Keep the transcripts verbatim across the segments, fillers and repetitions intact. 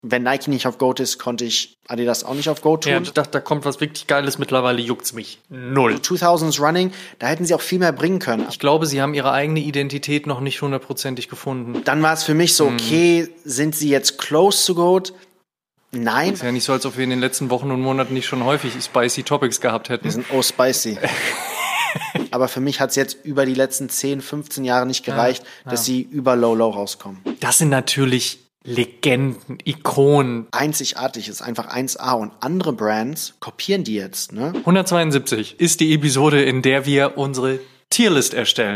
wenn Nike nicht auf Goat ist, konnte ich Adidas auch nicht auf Goat tun. Ja, ich dachte, da kommt was wirklich Geiles. Mittlerweile juckt's mich null. zweitausends Running, da hätten sie auch viel mehr bringen können. Ich glaube, sie haben ihre eigene Identität noch nicht hundertprozentig gefunden. Dann war es für mich so, okay, hm. sind sie jetzt close to Goat? Nein. Ist ja nicht so, als ob wir in den letzten Wochen und Monaten nicht schon häufig spicy Topics gehabt hätten. Wir sind oh spicy. Aber für mich hat es jetzt über die letzten zehn, fünfzehn Jahre nicht gereicht, ja, dass ja. sie über Low-Low rauskommen. Das sind natürlich Legenden, Ikonen. Einzigartig ist einfach eins A und andere Brands kopieren die jetzt, ne? hundertzweiundsiebzig ist die Episode, in der wir unsere Tierlist erstellen.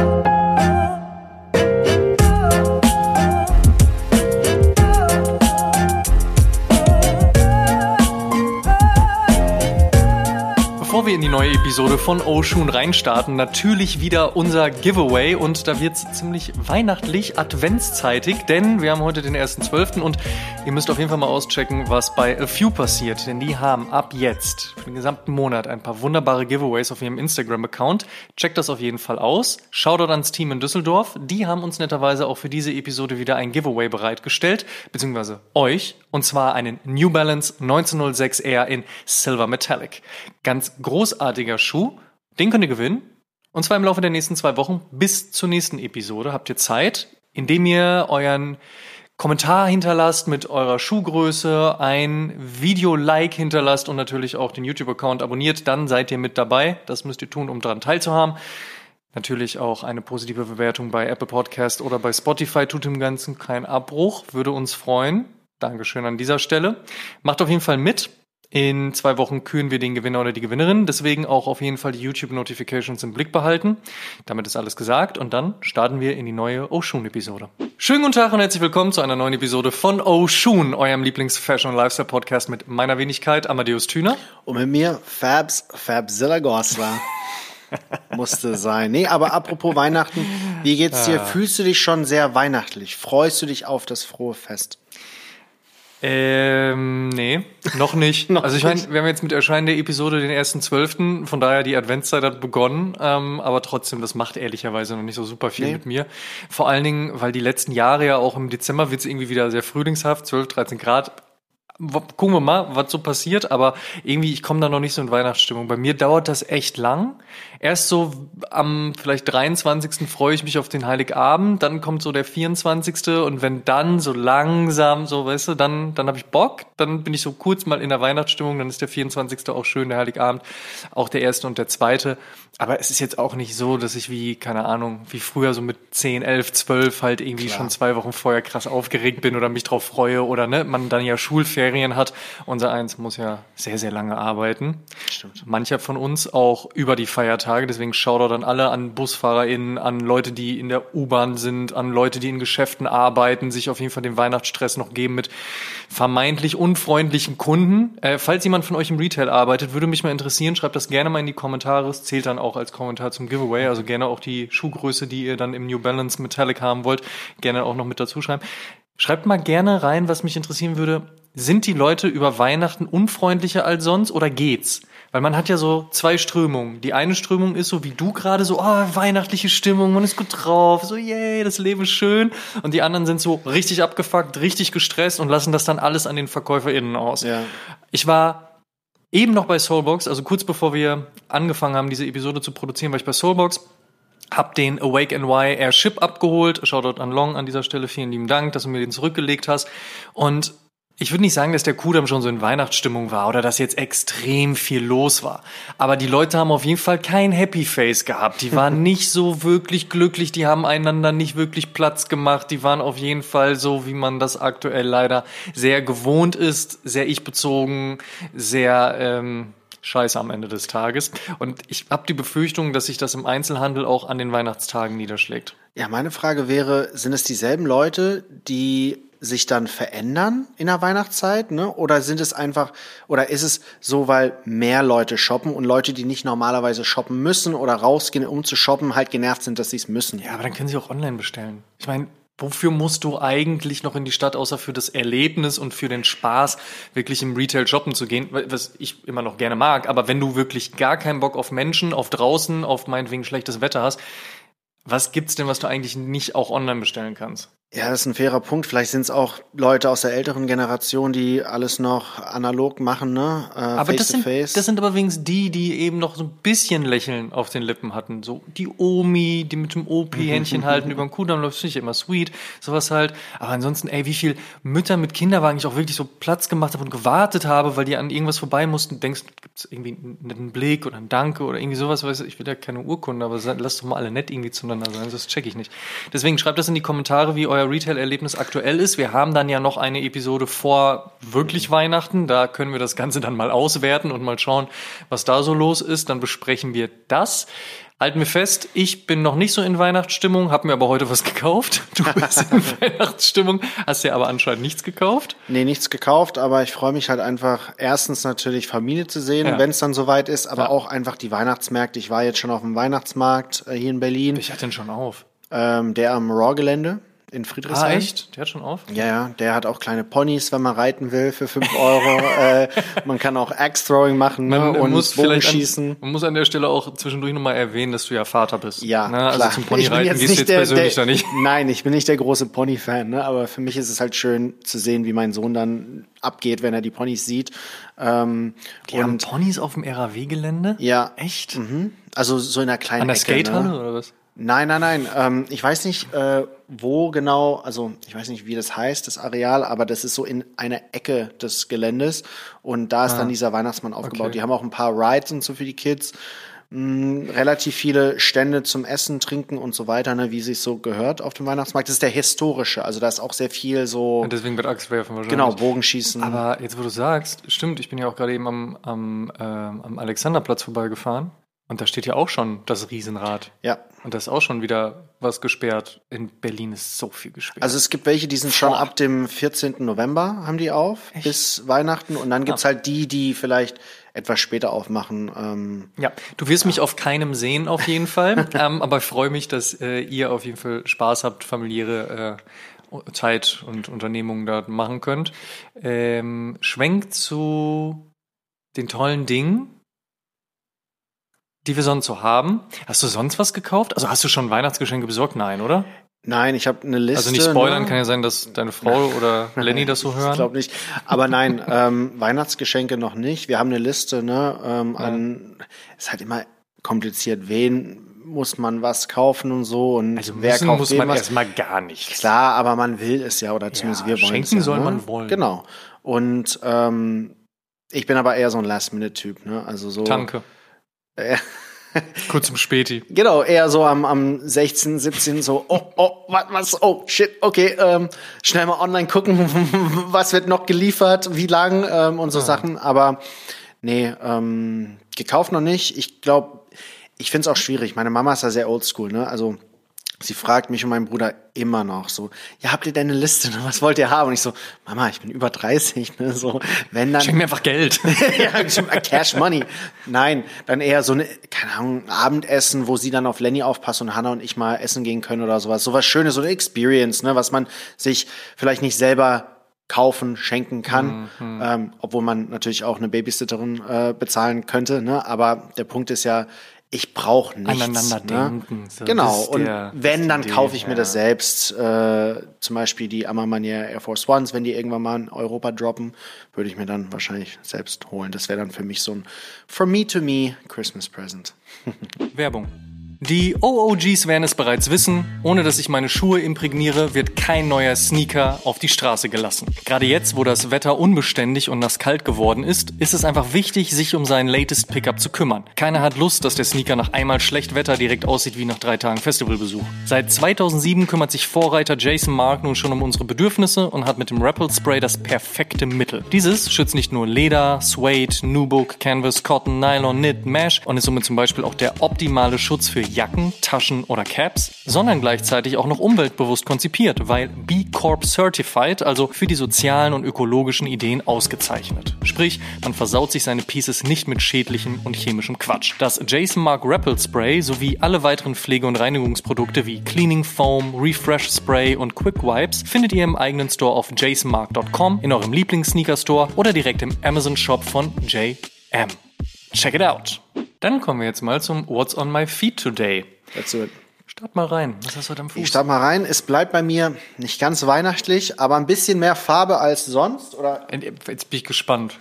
Bevor wir in die neue Episode von Oshun reinstarten, natürlich wieder unser Giveaway und da wird's ziemlich weihnachtlich, adventszeitig, denn wir haben heute den ersten zwölften und ihr müsst auf jeden Fall mal auschecken, was bei A Few passiert, denn die haben ab jetzt für den gesamten Monat ein paar wunderbare Giveaways auf ihrem Instagram-Account. Checkt das auf jeden Fall aus. Shoutout ans Team in Düsseldorf, die haben uns netterweise auch für diese Episode wieder ein Giveaway bereitgestellt, beziehungsweise euch, und zwar einen New Balance neunzehnhundertsechs R in Silver Metallic. Ganz großartiger Schuh, den könnt ihr gewinnen. Und zwar im Laufe der nächsten zwei Wochen bis zur nächsten Episode habt ihr Zeit, indem ihr euren Kommentar hinterlasst mit eurer Schuhgröße, ein Video-Like hinterlasst und natürlich auch den YouTube-Account abonniert. Dann seid ihr mit dabei. Das müsst ihr tun, um daran teilzuhaben. Natürlich auch eine positive Bewertung bei Apple Podcast oder bei Spotify tut dem Ganzen keinen Abbruch. Würde uns freuen. Dankeschön an dieser Stelle. Macht auf jeden Fall mit. In zwei Wochen küren wir den Gewinner oder die Gewinnerin. Deswegen auch auf jeden Fall die YouTube-Notifications im Blick behalten. Damit ist alles gesagt. Und dann starten wir in die neue Oshun-Episode. Schönen guten Tag und herzlich willkommen zu einer neuen Episode von Oshun, eurem Lieblings-Fashion- und Lifestyle-Podcast mit meiner Wenigkeit Amadeus Thüner. Und mit mir Fabs, Fabzilla Goslar. Musste sein. Nee, aber apropos Weihnachten, wie geht's dir? Ah. Fühlst du dich schon sehr weihnachtlich? Freust du dich auf das frohe Fest? Ähm, nee, noch nicht. noch also ich meine, wir haben jetzt mit Erscheinen der Episode den ersten zwölften, von daher die Adventszeit hat begonnen, ähm, aber trotzdem, das macht ehrlicherweise noch nicht so super viel nee. mit mir. Vor allen Dingen, weil die letzten Jahre ja auch im Dezember wird es irgendwie wieder sehr frühlingshaft, zwölf, dreizehn Grad. Gucken wir mal, was so passiert, aber irgendwie, ich komme da noch nicht so in Weihnachtsstimmung. Bei mir dauert das echt lang. Erst so am vielleicht dreiundzwanzigsten freue ich mich auf den Heiligabend, dann kommt so der vierundzwanzigste und wenn dann so langsam, so weißt du, dann dann habe ich Bock, dann bin ich so kurz mal in der Weihnachtsstimmung, dann ist der vierundzwanzigste auch schön, der Heiligabend, auch der erste und der zweite. Aber es ist jetzt auch nicht so, dass ich wie, keine Ahnung, wie früher so mit zehn, elf, zwölf halt irgendwie Klar. schon zwei Wochen vorher krass aufgeregt bin oder mich drauf freue oder ne, man dann ja Schulferien hat. Unser Eins muss ja sehr, sehr lange arbeiten. Stimmt. Mancher von uns auch über die Feiertage, deswegen Shoutout an alle, an BusfahrerInnen, an Leute, die in der U-Bahn sind, an Leute, die in Geschäften arbeiten, sich auf jeden Fall den Weihnachtsstress noch geben mit vermeintlich unfreundlichen Kunden. Äh, falls jemand von euch im Retail arbeitet, würde mich mal interessieren, schreibt das gerne mal in die Kommentare. Es zählt dann auch als Kommentar zum Giveaway, also gerne auch die Schuhgröße, die ihr dann im New Balance Metallic haben wollt, gerne auch noch mit dazu schreiben. Schreibt mal gerne rein, was mich interessieren würde. Sind die Leute über Weihnachten unfreundlicher als sonst oder geht's? Weil man hat ja so zwei Strömungen. Die eine Strömung ist so wie du gerade so, oh, weihnachtliche Stimmung, man ist gut drauf, so yay, das Leben ist schön. Und die anderen sind so richtig abgefuckt, richtig gestresst und lassen das dann alles an den VerkäuferInnen aus. Ja. Ich war eben noch bei Soulbox, also kurz bevor wir angefangen haben, diese Episode zu produzieren, war ich bei Soulbox. Hab den Awake N Y Airship abgeholt. Shoutout an Long an dieser Stelle. Vielen lieben Dank, dass du mir den zurückgelegt hast. Und ich würde nicht sagen, dass der Kudamm schon so in Weihnachtsstimmung war oder dass jetzt extrem viel los war. Aber die Leute haben auf jeden Fall kein Happy Face gehabt. Die waren nicht so wirklich glücklich. Die haben einander nicht wirklich Platz gemacht. Die waren auf jeden Fall so, wie man das aktuell leider sehr gewohnt ist. Sehr ich-bezogen, sehr ähm, scheiße am Ende des Tages. Und ich habe die Befürchtung, dass sich das im Einzelhandel auch an den Weihnachtstagen niederschlägt. Ja, meine Frage wäre, sind es dieselben Leute, die sich dann verändern in der Weihnachtszeit, ne? Oder sind es einfach, oder ist es so, weil mehr Leute shoppen und Leute, die nicht normalerweise shoppen müssen oder rausgehen, um zu shoppen, halt genervt sind, dass sie es müssen? Ja, aber dann können sie auch online bestellen. Ich meine, wofür musst du eigentlich noch in die Stadt, außer für das Erlebnis und für den Spaß, wirklich im Retail shoppen zu gehen, was ich immer noch gerne mag. Aber wenn du wirklich gar keinen Bock auf Menschen, auf draußen, auf meinetwegen schlechtes Wetter hast, was gibt's denn, was du eigentlich nicht auch online bestellen kannst? Ja, das ist ein fairer Punkt. Vielleicht sind es auch Leute aus der älteren Generation, die alles noch analog machen, ne? Äh, aber face das to sind, face. das sind aber wenigstens die, die eben noch so ein bisschen Lächeln auf den Lippen hatten. So die Omi, die mit dem Opi-Händchen halten über den Kudamm läuft, finde ich immer sweet. Sowas halt. Aber ansonsten, ey, wie viel Mütter mit Kinderwagen ich auch wirklich so Platz gemacht habe und gewartet habe, weil die an irgendwas vorbei mussten. Denkst, gibt's irgendwie einen netten Blick oder einen Danke oder irgendwie sowas. Weißt du, ich will ja keine Urkunde, aber lass doch mal alle nett irgendwie zueinander sein. Das check ich nicht. Deswegen schreibt das in die Kommentare, wie euer Retail-Erlebnis aktuell ist. Wir haben dann ja noch eine Episode vor wirklich Weihnachten. Da können wir das Ganze dann mal auswerten und mal schauen, was da so los ist. Dann besprechen wir das. Halten wir fest, ich bin noch nicht so in Weihnachtsstimmung, habe mir aber heute was gekauft. Du bist in Weihnachtsstimmung, hast ja aber anscheinend nichts gekauft. Nee, nichts gekauft, aber ich freue mich halt einfach, erstens natürlich Familie zu sehen, Ja. wenn es dann soweit ist, aber Ja. auch einfach die Weihnachtsmärkte. Ich war jetzt schon auf dem Weihnachtsmarkt äh, hier in Berlin, Ich hatte den schon auf. ähm, der am Raw-Gelände in Friedrichshain. Ah, echt? Der hat schon auf? Ja, ja, der hat auch kleine Ponys, wenn man reiten will, für fünf Euro. äh, man kann auch Axe-Throwing machen, ne? Man, und muss vielleicht Bogenschießen. an, man muss an der Stelle auch zwischendurch nochmal erwähnen, dass du ja Vater bist. Ja, Na, klar. Also zum Ponyreiten gehst du jetzt der, persönlich der, da nicht. Nein, ich bin nicht der große Pony-Fan, ne? Aber für mich ist es halt schön zu sehen, wie mein Sohn dann abgeht, wenn er die Ponys sieht. Ähm, Die haben und Ponys auf dem R A W-Gelände? ja, Echt? mhm. Also so in einer kleinen An der Ecke, Skatehalle ne? oder was? Nein, nein, nein. Ähm, ich weiß nicht, äh, wo genau, also ich weiß nicht, wie das heißt, das Areal, aber das ist so in einer Ecke des Geländes und da ist dann dieser Weihnachtsmann aufgebaut. Okay. Die haben auch ein paar Rides und so für die Kids. Mh, relativ viele Stände zum Essen, Trinken und so weiter, ne, wie sich so gehört auf dem Weihnachtsmarkt. Das ist der historische, also da ist auch sehr viel so, Und deswegen wird Axtwerfen wahrscheinlich. genau, Bogenschießen. Aber jetzt, wo du sagst, stimmt, ich bin ja auch gerade eben am, am, ähm, am Alexanderplatz vorbeigefahren und da steht ja auch schon das Riesenrad. ja. Und da ist auch schon wieder was gesperrt. In Berlin ist so viel gesperrt. Also es gibt welche, die sind schon Boah. ab dem vierzehnten November haben die auf, Echt? bis Weihnachten. Und dann gibt's halt die, die vielleicht etwas später aufmachen. Ähm, Ja, du wirst mich auf keinem sehen auf jeden Fall, ähm, aber ich freue mich, dass äh, ihr auf jeden Fall Spaß habt, familiäre äh, Zeit und Unternehmungen da machen könnt. Ähm, schwenkt zu den tollen Dingen, die wir sonst so haben. Hast du sonst was gekauft? Also hast du schon Weihnachtsgeschenke besorgt? Nein, oder? nein, ich habe eine Liste. Also nicht spoilern, ne? kann ja sein, dass deine Frau oder Lenny das so hören. Ich glaube nicht. Aber nein, ähm, Weihnachtsgeschenke noch nicht. Wir haben eine Liste, ne? Ähm, an, ist halt immer kompliziert. Wen muss man was kaufen und so und Also wer müssen kauft muss wem man was? erstmal gar nichts. Klar, aber man will es ja oder zumindest Ja, wir wollen es schenken ja, soll ne? man wollen. Genau. Und ähm, ich bin aber eher so ein Last-Minute-Typ, ne? Also so. Danke. Äh, Kurz zum Späti. Genau, eher so am, am sechzehnten, siebzehnten so, oh, oh, was, was, oh, shit, okay, ähm, schnell mal online gucken, was wird noch geliefert, wie lang ähm, und so Ah. Sachen. Aber nee, ähm, gekauft noch nicht. Ich glaube, ich find's auch schwierig. Meine Mama ist ja sehr oldschool, ne? Also sie fragt mich und meinen Bruder immer noch so, ja, habt ihr denn eine Liste, ne? Was wollt ihr haben? Und ich so, Mama, ich bin über dreißig, ne? So, wenn dann. Schenk mir einfach Geld. Ja, Cash Money. Nein, dann eher so eine, keine Ahnung, Abendessen, wo sie dann auf Lenny aufpasst und Hannah und ich mal essen gehen können oder sowas. Sowas Schönes, so eine Experience, ne, was man sich vielleicht nicht selber kaufen, schenken kann, Mhm. ähm, obwohl man natürlich auch eine Babysitterin äh, bezahlen könnte, ne? Aber der Punkt ist ja, ich brauche nichts. Aneinander ne? denken, so, genau. das ist Und der- das wenn, ist dann die kaufe ich Idee, mir das ja. selbst. Äh, zum Beispiel die Armanier Air Force Ones, wenn die irgendwann mal in Europa droppen, würde ich mir dann wahrscheinlich selbst holen. Das wäre dann für mich so ein From Me to Me Christmas Present. Werbung. Die O O Gs werden es bereits wissen, ohne dass ich meine Schuhe imprägniere, wird kein neuer Sneaker auf die Straße gelassen. Gerade jetzt, wo das Wetter unbeständig und nasskalt geworden ist, ist es einfach wichtig, sich um seinen latest Pickup zu kümmern. Keiner hat Lust, dass der Sneaker nach einmal schlecht Wetter direkt aussieht wie nach drei Tagen Festivalbesuch. Seit zweitausendsieben kümmert sich Vorreiter Jason Mark nun schon um unsere Bedürfnisse und hat mit dem Rappel Spray das perfekte Mittel. Dieses schützt nicht nur Leder, Suede, Nubuck, Canvas, Cotton, Nylon, Knit, Mesh und ist somit zum Beispiel auch der optimale Schutz für Jacken, Taschen oder Caps, sondern gleichzeitig auch noch umweltbewusst konzipiert, weil B Corp Certified, also für die sozialen und ökologischen Ideen ausgezeichnet. Sprich, man versaut sich seine Pieces nicht mit schädlichem und chemischem Quatsch. Das Jason Mark Rappel Spray sowie alle weiteren Pflege- und Reinigungsprodukte wie Cleaning Foam, Refresh Spray und Quick Wipes findet ihr im eigenen Store auf jason mark dot com, in eurem Lieblings-Sneaker-Store oder direkt im Amazon-Shop von J M. Check it out! Dann kommen wir jetzt mal zum What's on my feet today. Let's do it. Start mal rein. Was hast du heute am Fuß? Ich start mal rein. Es bleibt bei mir nicht ganz weihnachtlich, aber ein bisschen mehr Farbe als sonst. Oder? Jetzt bin ich gespannt.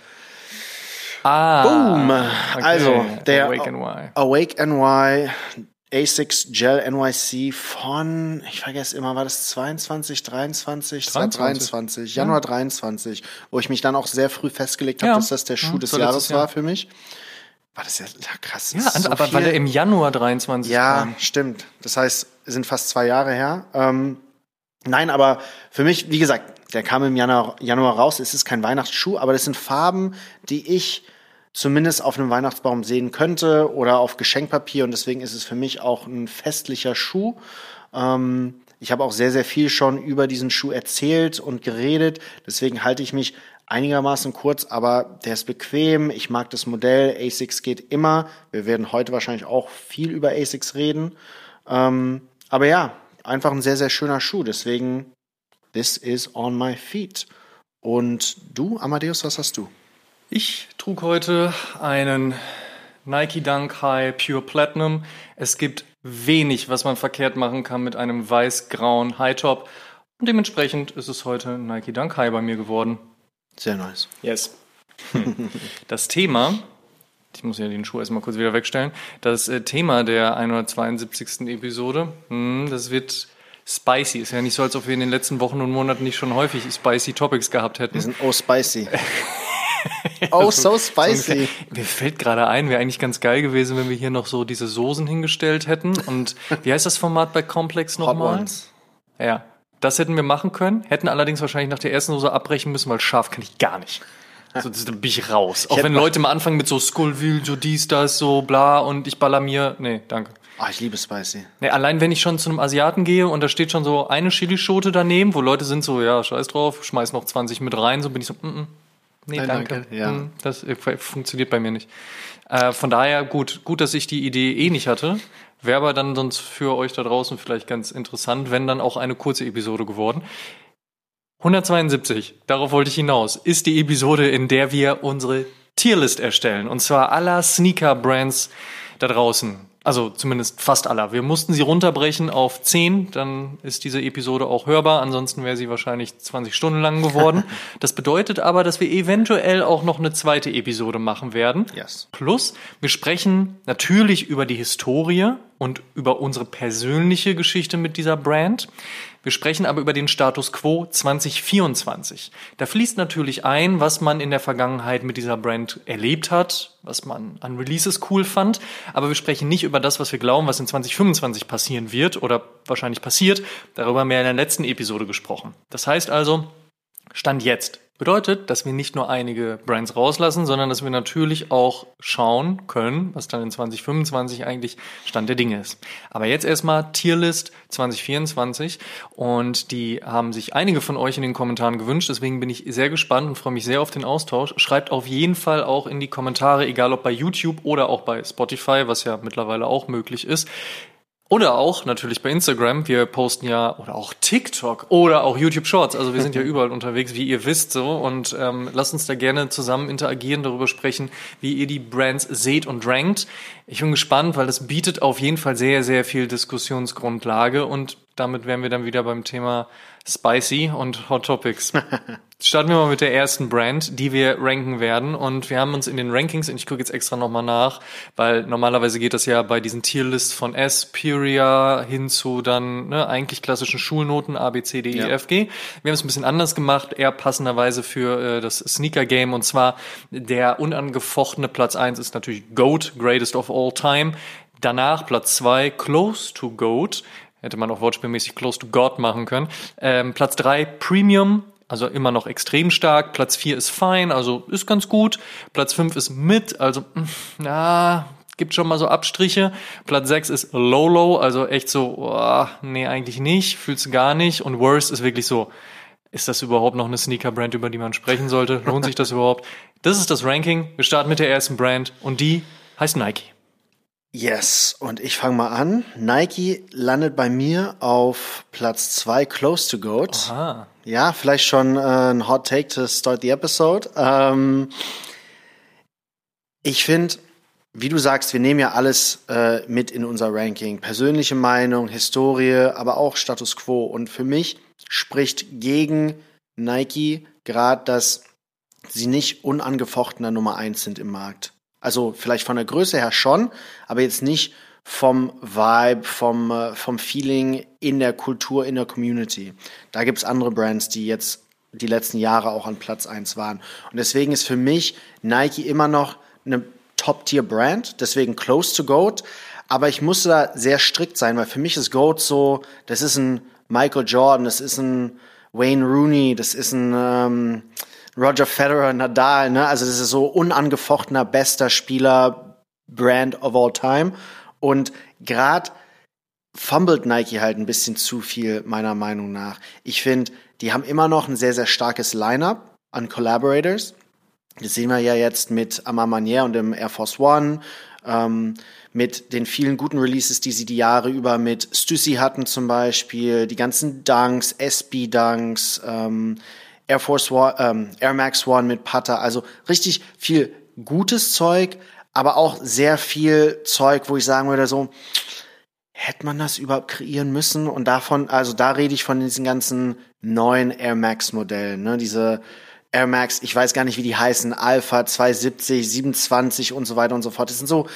Ah. Boom. Okay. Also, der Awake N Y. Awake N Y Asics Gel N Y C von, ich vergesse immer, war das zweiundzwanzig, dreiundzwanzig, dreiundzwanzig, Januar ja. dreiundzwanzig, wo ich mich dann auch sehr früh festgelegt habe, ja. dass das der Schuh ja, des Jahres war für mich. War das ja, ja krass. Ja, so aber viel. Weil er im Januar dreiundzwanzig Ja, kam. stimmt. Das heißt, es sind fast zwei Jahre her. Ähm, nein, aber für mich, wie gesagt, der kam im Januar, Januar raus. Es ist kein Weihnachtsschuh, aber das sind Farben, die ich zumindest auf einem Weihnachtsbaum sehen könnte oder auf Geschenkpapier. Und deswegen ist es für mich auch ein festlicher Schuh. Ähm, ich habe auch sehr, sehr viel schon über diesen Schuh erzählt und geredet. Deswegen halte ich mich einigermaßen kurz, aber der ist bequem. Ich mag das Modell. Asics geht immer. Wir werden heute wahrscheinlich auch viel über Asics reden. Ähm, aber ja, einfach ein sehr, sehr schöner Schuh. Deswegen, this is on my feet. Und du, Amadeus, was hast du? Ich trug heute einen Nike Dunk High Pure Platinum. Es gibt wenig, was man verkehrt machen kann mit einem weiß-grauen High Top. Und dementsprechend ist es heute ein Nike Dunk High bei mir geworden. Sehr nice. Yes. Das Thema, ich muss ja den Schuh erstmal kurz wieder wegstellen, das Thema der hundertzweiundsiebzigsten Episode, das wird spicy. Ist ja nicht so, als ob wir in den letzten Wochen und Monaten nicht schon häufig spicy Topics gehabt hätten. Wir sind oh spicy. Oh, so spicy. So mir fällt gerade ein, wäre eigentlich ganz geil gewesen, wenn wir hier noch so diese Soßen hingestellt hätten. Und wie heißt das Format bei Complex nochmal? Hot Ones. Ja, das hätten wir machen können. Hätten allerdings wahrscheinlich nach der ersten Soße abbrechen müssen, weil scharf kann ich gar nicht. Also da bin ich raus. Ich Auch wenn Leute mal anfangen mit so Scoville, so dies, das, so bla und ich baller mir. Nee, danke. Ah, oh, ich liebe spicy. Nee, allein wenn ich schon zu einem Asiaten gehe und da steht schon so eine Chilischote daneben, wo Leute sind so, ja, scheiß drauf, schmeiß noch zwanzig mit rein, so bin ich so, mm, mm. Nee, Nein, danke. danke. Ja. Das funktioniert bei mir nicht. Äh, von daher gut, gut, dass ich die Idee eh nicht hatte. Wäre aber dann sonst für euch da draußen vielleicht ganz interessant, wenn dann auch eine kurze Episode geworden. hundertzweiundsiebzig, darauf wollte ich hinaus, ist die Episode, in der wir unsere Tierlist erstellen. Und zwar aller Sneaker-Brands da draußen. Also zumindest fast aller. Wir mussten sie runterbrechen auf zehn, dann ist diese Episode auch hörbar. Ansonsten wäre sie wahrscheinlich zwanzig Stunden lang geworden. Das bedeutet aber, dass wir eventuell auch noch eine zweite Episode machen werden. Yes. Plus, wir sprechen natürlich über die Historie und über unsere persönliche Geschichte mit dieser Brand. Wir sprechen aber über den Status Quo zwanzig vierundzwanzig. Da fließt natürlich ein, was man in der Vergangenheit mit dieser Brand erlebt hat, was man an Releases cool fand. Aber wir sprechen nicht über das, was wir glauben, was in zwanzig fünfundzwanzig passieren wird oder wahrscheinlich passiert. Darüber haben wir in der letzten Episode gesprochen. Das heißt also, Stand jetzt. Bedeutet, dass wir nicht nur einige Brands rauslassen, sondern dass wir natürlich auch schauen können, was dann in zwanzig fünfundzwanzig eigentlich Stand der Dinge ist. Aber jetzt erstmal Tierlist zwanzig vierundzwanzig und die haben sich einige von euch in den Kommentaren gewünscht, deswegen bin ich sehr gespannt und freue mich sehr auf den Austausch. Schreibt auf jeden Fall auch in die Kommentare, egal ob bei YouTube oder auch bei Spotify, was ja mittlerweile auch möglich ist. Oder auch natürlich bei Instagram. Wir posten ja, oder auch TikTok oder auch YouTube Shorts. Also wir sind ja überall unterwegs, wie ihr wisst so. Und ähm, lasst uns da gerne zusammen interagieren, darüber sprechen, wie ihr die Brands seht und rankt. Ich bin gespannt, weil das bietet auf jeden Fall sehr, sehr viel Diskussionsgrundlage. Und damit wären wir dann wieder beim Thema Spicy und Hot Topics. Starten wir mal mit der ersten Brand, die wir ranken werden. Und wir haben uns in den Rankings, und ich gucke jetzt extra nochmal nach, weil normalerweise geht das ja bei diesen Tierlists von Aspiria hin zu dann ne, eigentlich klassischen Schulnoten A, B, C, D, E, ja. F, G. Wir haben es ein bisschen anders gemacht, eher passenderweise für äh, das Sneaker-Game. Und zwar der unangefochtene Platz eins ist natürlich GOAT, Greatest of All Time. Danach Platz zwei, Close to GOAT. Hätte man auch wortspielmäßig Close to God machen können. Ähm, Platz drei, Premium, also immer noch extrem stark. Platz vier ist Fine, also ist ganz gut. Platz fünf ist Mid, also na, gibt schon mal so Abstriche. Platz sechs ist Low Low, also echt so, oh, nee, eigentlich nicht, fühlst du gar nicht. Und Worst ist wirklich so, ist das überhaupt noch eine Sneaker-Brand, über die man sprechen sollte? Lohnt sich das überhaupt? Das ist das Ranking. Wir starten mit der ersten Brand und die heißt Nike. Yes, und ich fange mal an. Nike landet bei mir auf Platz zwei, Close to GOAT. Aha. Ja, vielleicht schon äh, ein Hot Take to start the episode. Ähm, ich finde, wie du sagst, wir nehmen ja alles äh, mit in unser Ranking. Persönliche Meinung, Historie, aber auch Status Quo. Und für mich spricht gegen Nike gerade, dass sie nicht unangefochtener Nummer eins sind im Markt. Also vielleicht von der Größe her schon, aber jetzt nicht vom Vibe, vom, äh, vom Feeling in der Kultur, in der Community. Da gibt's andere Brands, die jetzt die letzten Jahre auch an Platz eins waren. Und deswegen ist für mich Nike immer noch eine Top-Tier-Brand, deswegen close to GOAT. Aber ich musste da sehr strikt sein, weil für mich ist GOAT so, das ist ein Michael Jordan, das ist ein Wayne Rooney, das ist ein ähm, Roger Federer, Nadal, ne? Also das ist so unangefochtener, bester Spieler, Brand of all time. Und gerade fummelt Nike halt ein bisschen zu viel, meiner Meinung nach. Ich finde, die haben immer noch ein sehr, sehr starkes Line-Up an Collaborators. Das sehen wir ja jetzt mit Amar Manier und dem Air Force One, ähm, mit den vielen guten Releases, die sie die Jahre über mit Stussy hatten zum Beispiel, die ganzen Dunks, S B-Dunks, ähm, Air Force One, ähm, Air Max One mit Putter, also richtig viel gutes Zeug, aber auch sehr viel Zeug, wo ich sagen würde, so, hätte man das überhaupt kreieren müssen? Und davon, also da rede ich von diesen ganzen neuen Air Max Modellen, ne, diese Air Max, ich weiß gar nicht, wie die heißen, Alpha zweihundertsiebzig, siebenundzwanzig und so weiter und so fort. Das sind so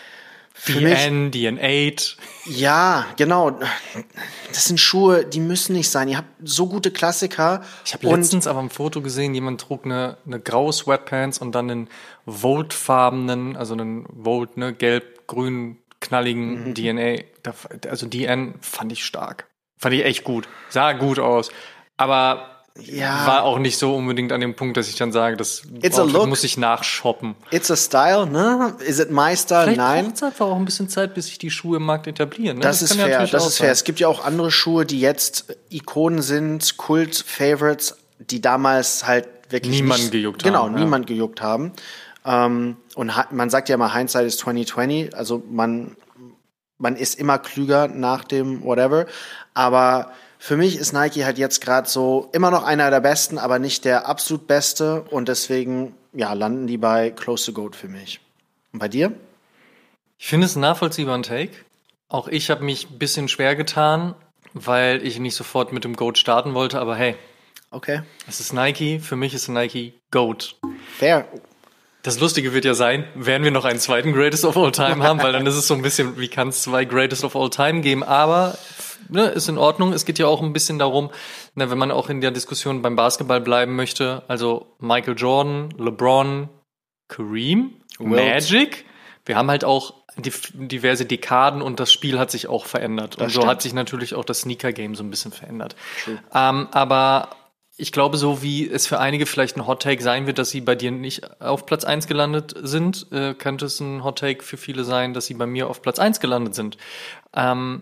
für D N, mich, D N acht. Ja, genau. Das sind Schuhe, die müssen nicht sein. Ihr habt so gute Klassiker. Ich habe letztens aber ein Foto gesehen, jemand trug eine, eine graue Sweatpants und dann einen Volt-farbenen, also einen Volt, ne, gelb-grün, knalligen mhm. D N A. Also D N fand ich stark. Fand ich echt gut. Sah gut aus. Aber ja, war auch nicht so unbedingt an dem Punkt, dass ich dann sage, das muss ich nachshoppen. It's a style, ne? Is it my style? Vielleicht Nein. Vielleicht braucht es einfach auch ein bisschen Zeit, bis sich die Schuhe im Markt etablieren. Ne? Das, das ist fair, das ist fair. Es gibt ja auch andere Schuhe, die jetzt Ikonen sind, Kult-Favorites, die damals halt wirklich niemand nicht, gejuckt genau, haben. Genau, niemand ja. gejuckt haben. Ähm, und ha- man sagt ja immer, Hindsight ist twenty twenty, also man, man ist immer klüger nach dem whatever, aber für mich ist Nike halt jetzt gerade so immer noch einer der Besten, aber nicht der absolut Beste. Und deswegen, ja, landen die bei Close to GOAT für mich. Und bei dir? Ich finde es einen nachvollziehbaren Take. Auch ich habe mich ein bisschen schwer getan, weil ich nicht sofort mit dem GOAT starten wollte. Aber hey, okay, es ist Nike. Für mich ist Nike GOAT. Fair. Das Lustige wird ja sein, werden wir noch einen zweiten Greatest of All Time haben, weil dann ist es so ein bisschen, wie kann es zwei Greatest of All Time geben? Aber ne, ist in Ordnung. Es geht ja auch ein bisschen darum, ne, wenn man auch in der Diskussion beim Basketball bleiben möchte, also Michael Jordan, LeBron, Kareem, Wilt. Magic. Wir haben halt auch die, diverse Dekaden und das Spiel hat sich auch verändert. Das und so stimmt. Hat sich natürlich auch das Sneaker-Game so ein bisschen verändert. Ähm, aber ich glaube, so wie es für einige vielleicht ein Hot-Take sein wird, dass sie bei dir nicht auf Platz eins gelandet sind, äh, könnte es ein Hot-Take für viele sein, dass sie bei mir auf Platz eins gelandet sind. Ähm,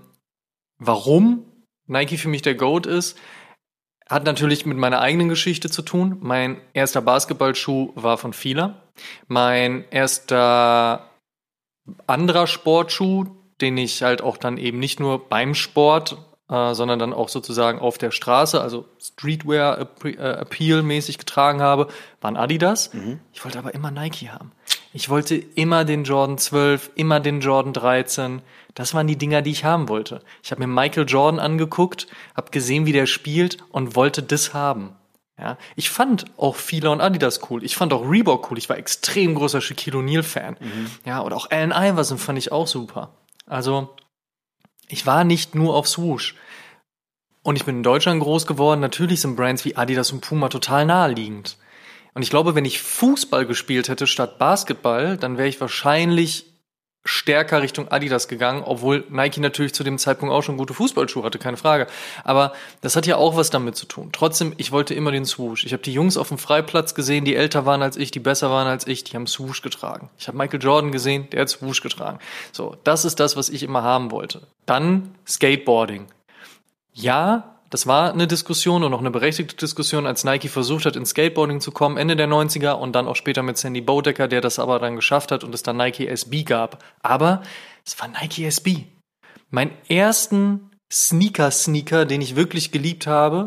Warum Nike für mich der GOAT ist, hat natürlich mit meiner eigenen Geschichte zu tun. Mein erster Basketballschuh war von Fila. Mein erster anderer Sportschuh, den ich halt auch dann eben nicht nur beim Sport, äh, sondern dann auch sozusagen auf der Straße, also Streetwear-Appeal-mäßig getragen habe, waren Adidas. Mhm. Ich wollte aber immer Nike haben. Ich wollte immer den Jordan zwölf, immer den Jordan dreizehn. Das waren die Dinger, die ich haben wollte. Ich habe mir Michael Jordan angeguckt, habe gesehen, wie der spielt und wollte das haben. Ja, ich fand auch Fila und Adidas cool. Ich fand auch Reebok cool. Ich war extrem großer Shaquille O'Neal-Fan. Mhm. Ja, und auch Allen Iverson fand ich auch super. Also, ich war nicht nur auf Swoosh. Und ich bin in Deutschland groß geworden. Natürlich sind Brands wie Adidas und Puma total naheliegend. Und ich glaube, wenn ich Fußball gespielt hätte statt Basketball, dann wäre ich wahrscheinlich stärker Richtung Adidas gegangen, obwohl Nike natürlich zu dem Zeitpunkt auch schon gute Fußballschuhe hatte, keine Frage. Aber das hat ja auch was damit zu tun. Trotzdem, ich wollte immer den Swoosh. Ich habe die Jungs auf dem Freiplatz gesehen, die älter waren als ich, die besser waren als ich, die haben Swoosh getragen. Ich habe Michael Jordan gesehen, der hat Swoosh getragen. So, das ist das, was ich immer haben wollte. Dann Skateboarding. Ja, das war eine Diskussion und auch eine berechtigte Diskussion, als Nike versucht hat, ins Skateboarding zu kommen, Ende der neunziger und dann auch später mit Sandy Bodecker, der das aber dann geschafft hat und es dann Nike S B gab. Aber es war Nike S B. Mein ersten Sneaker-Sneaker, den ich wirklich geliebt habe,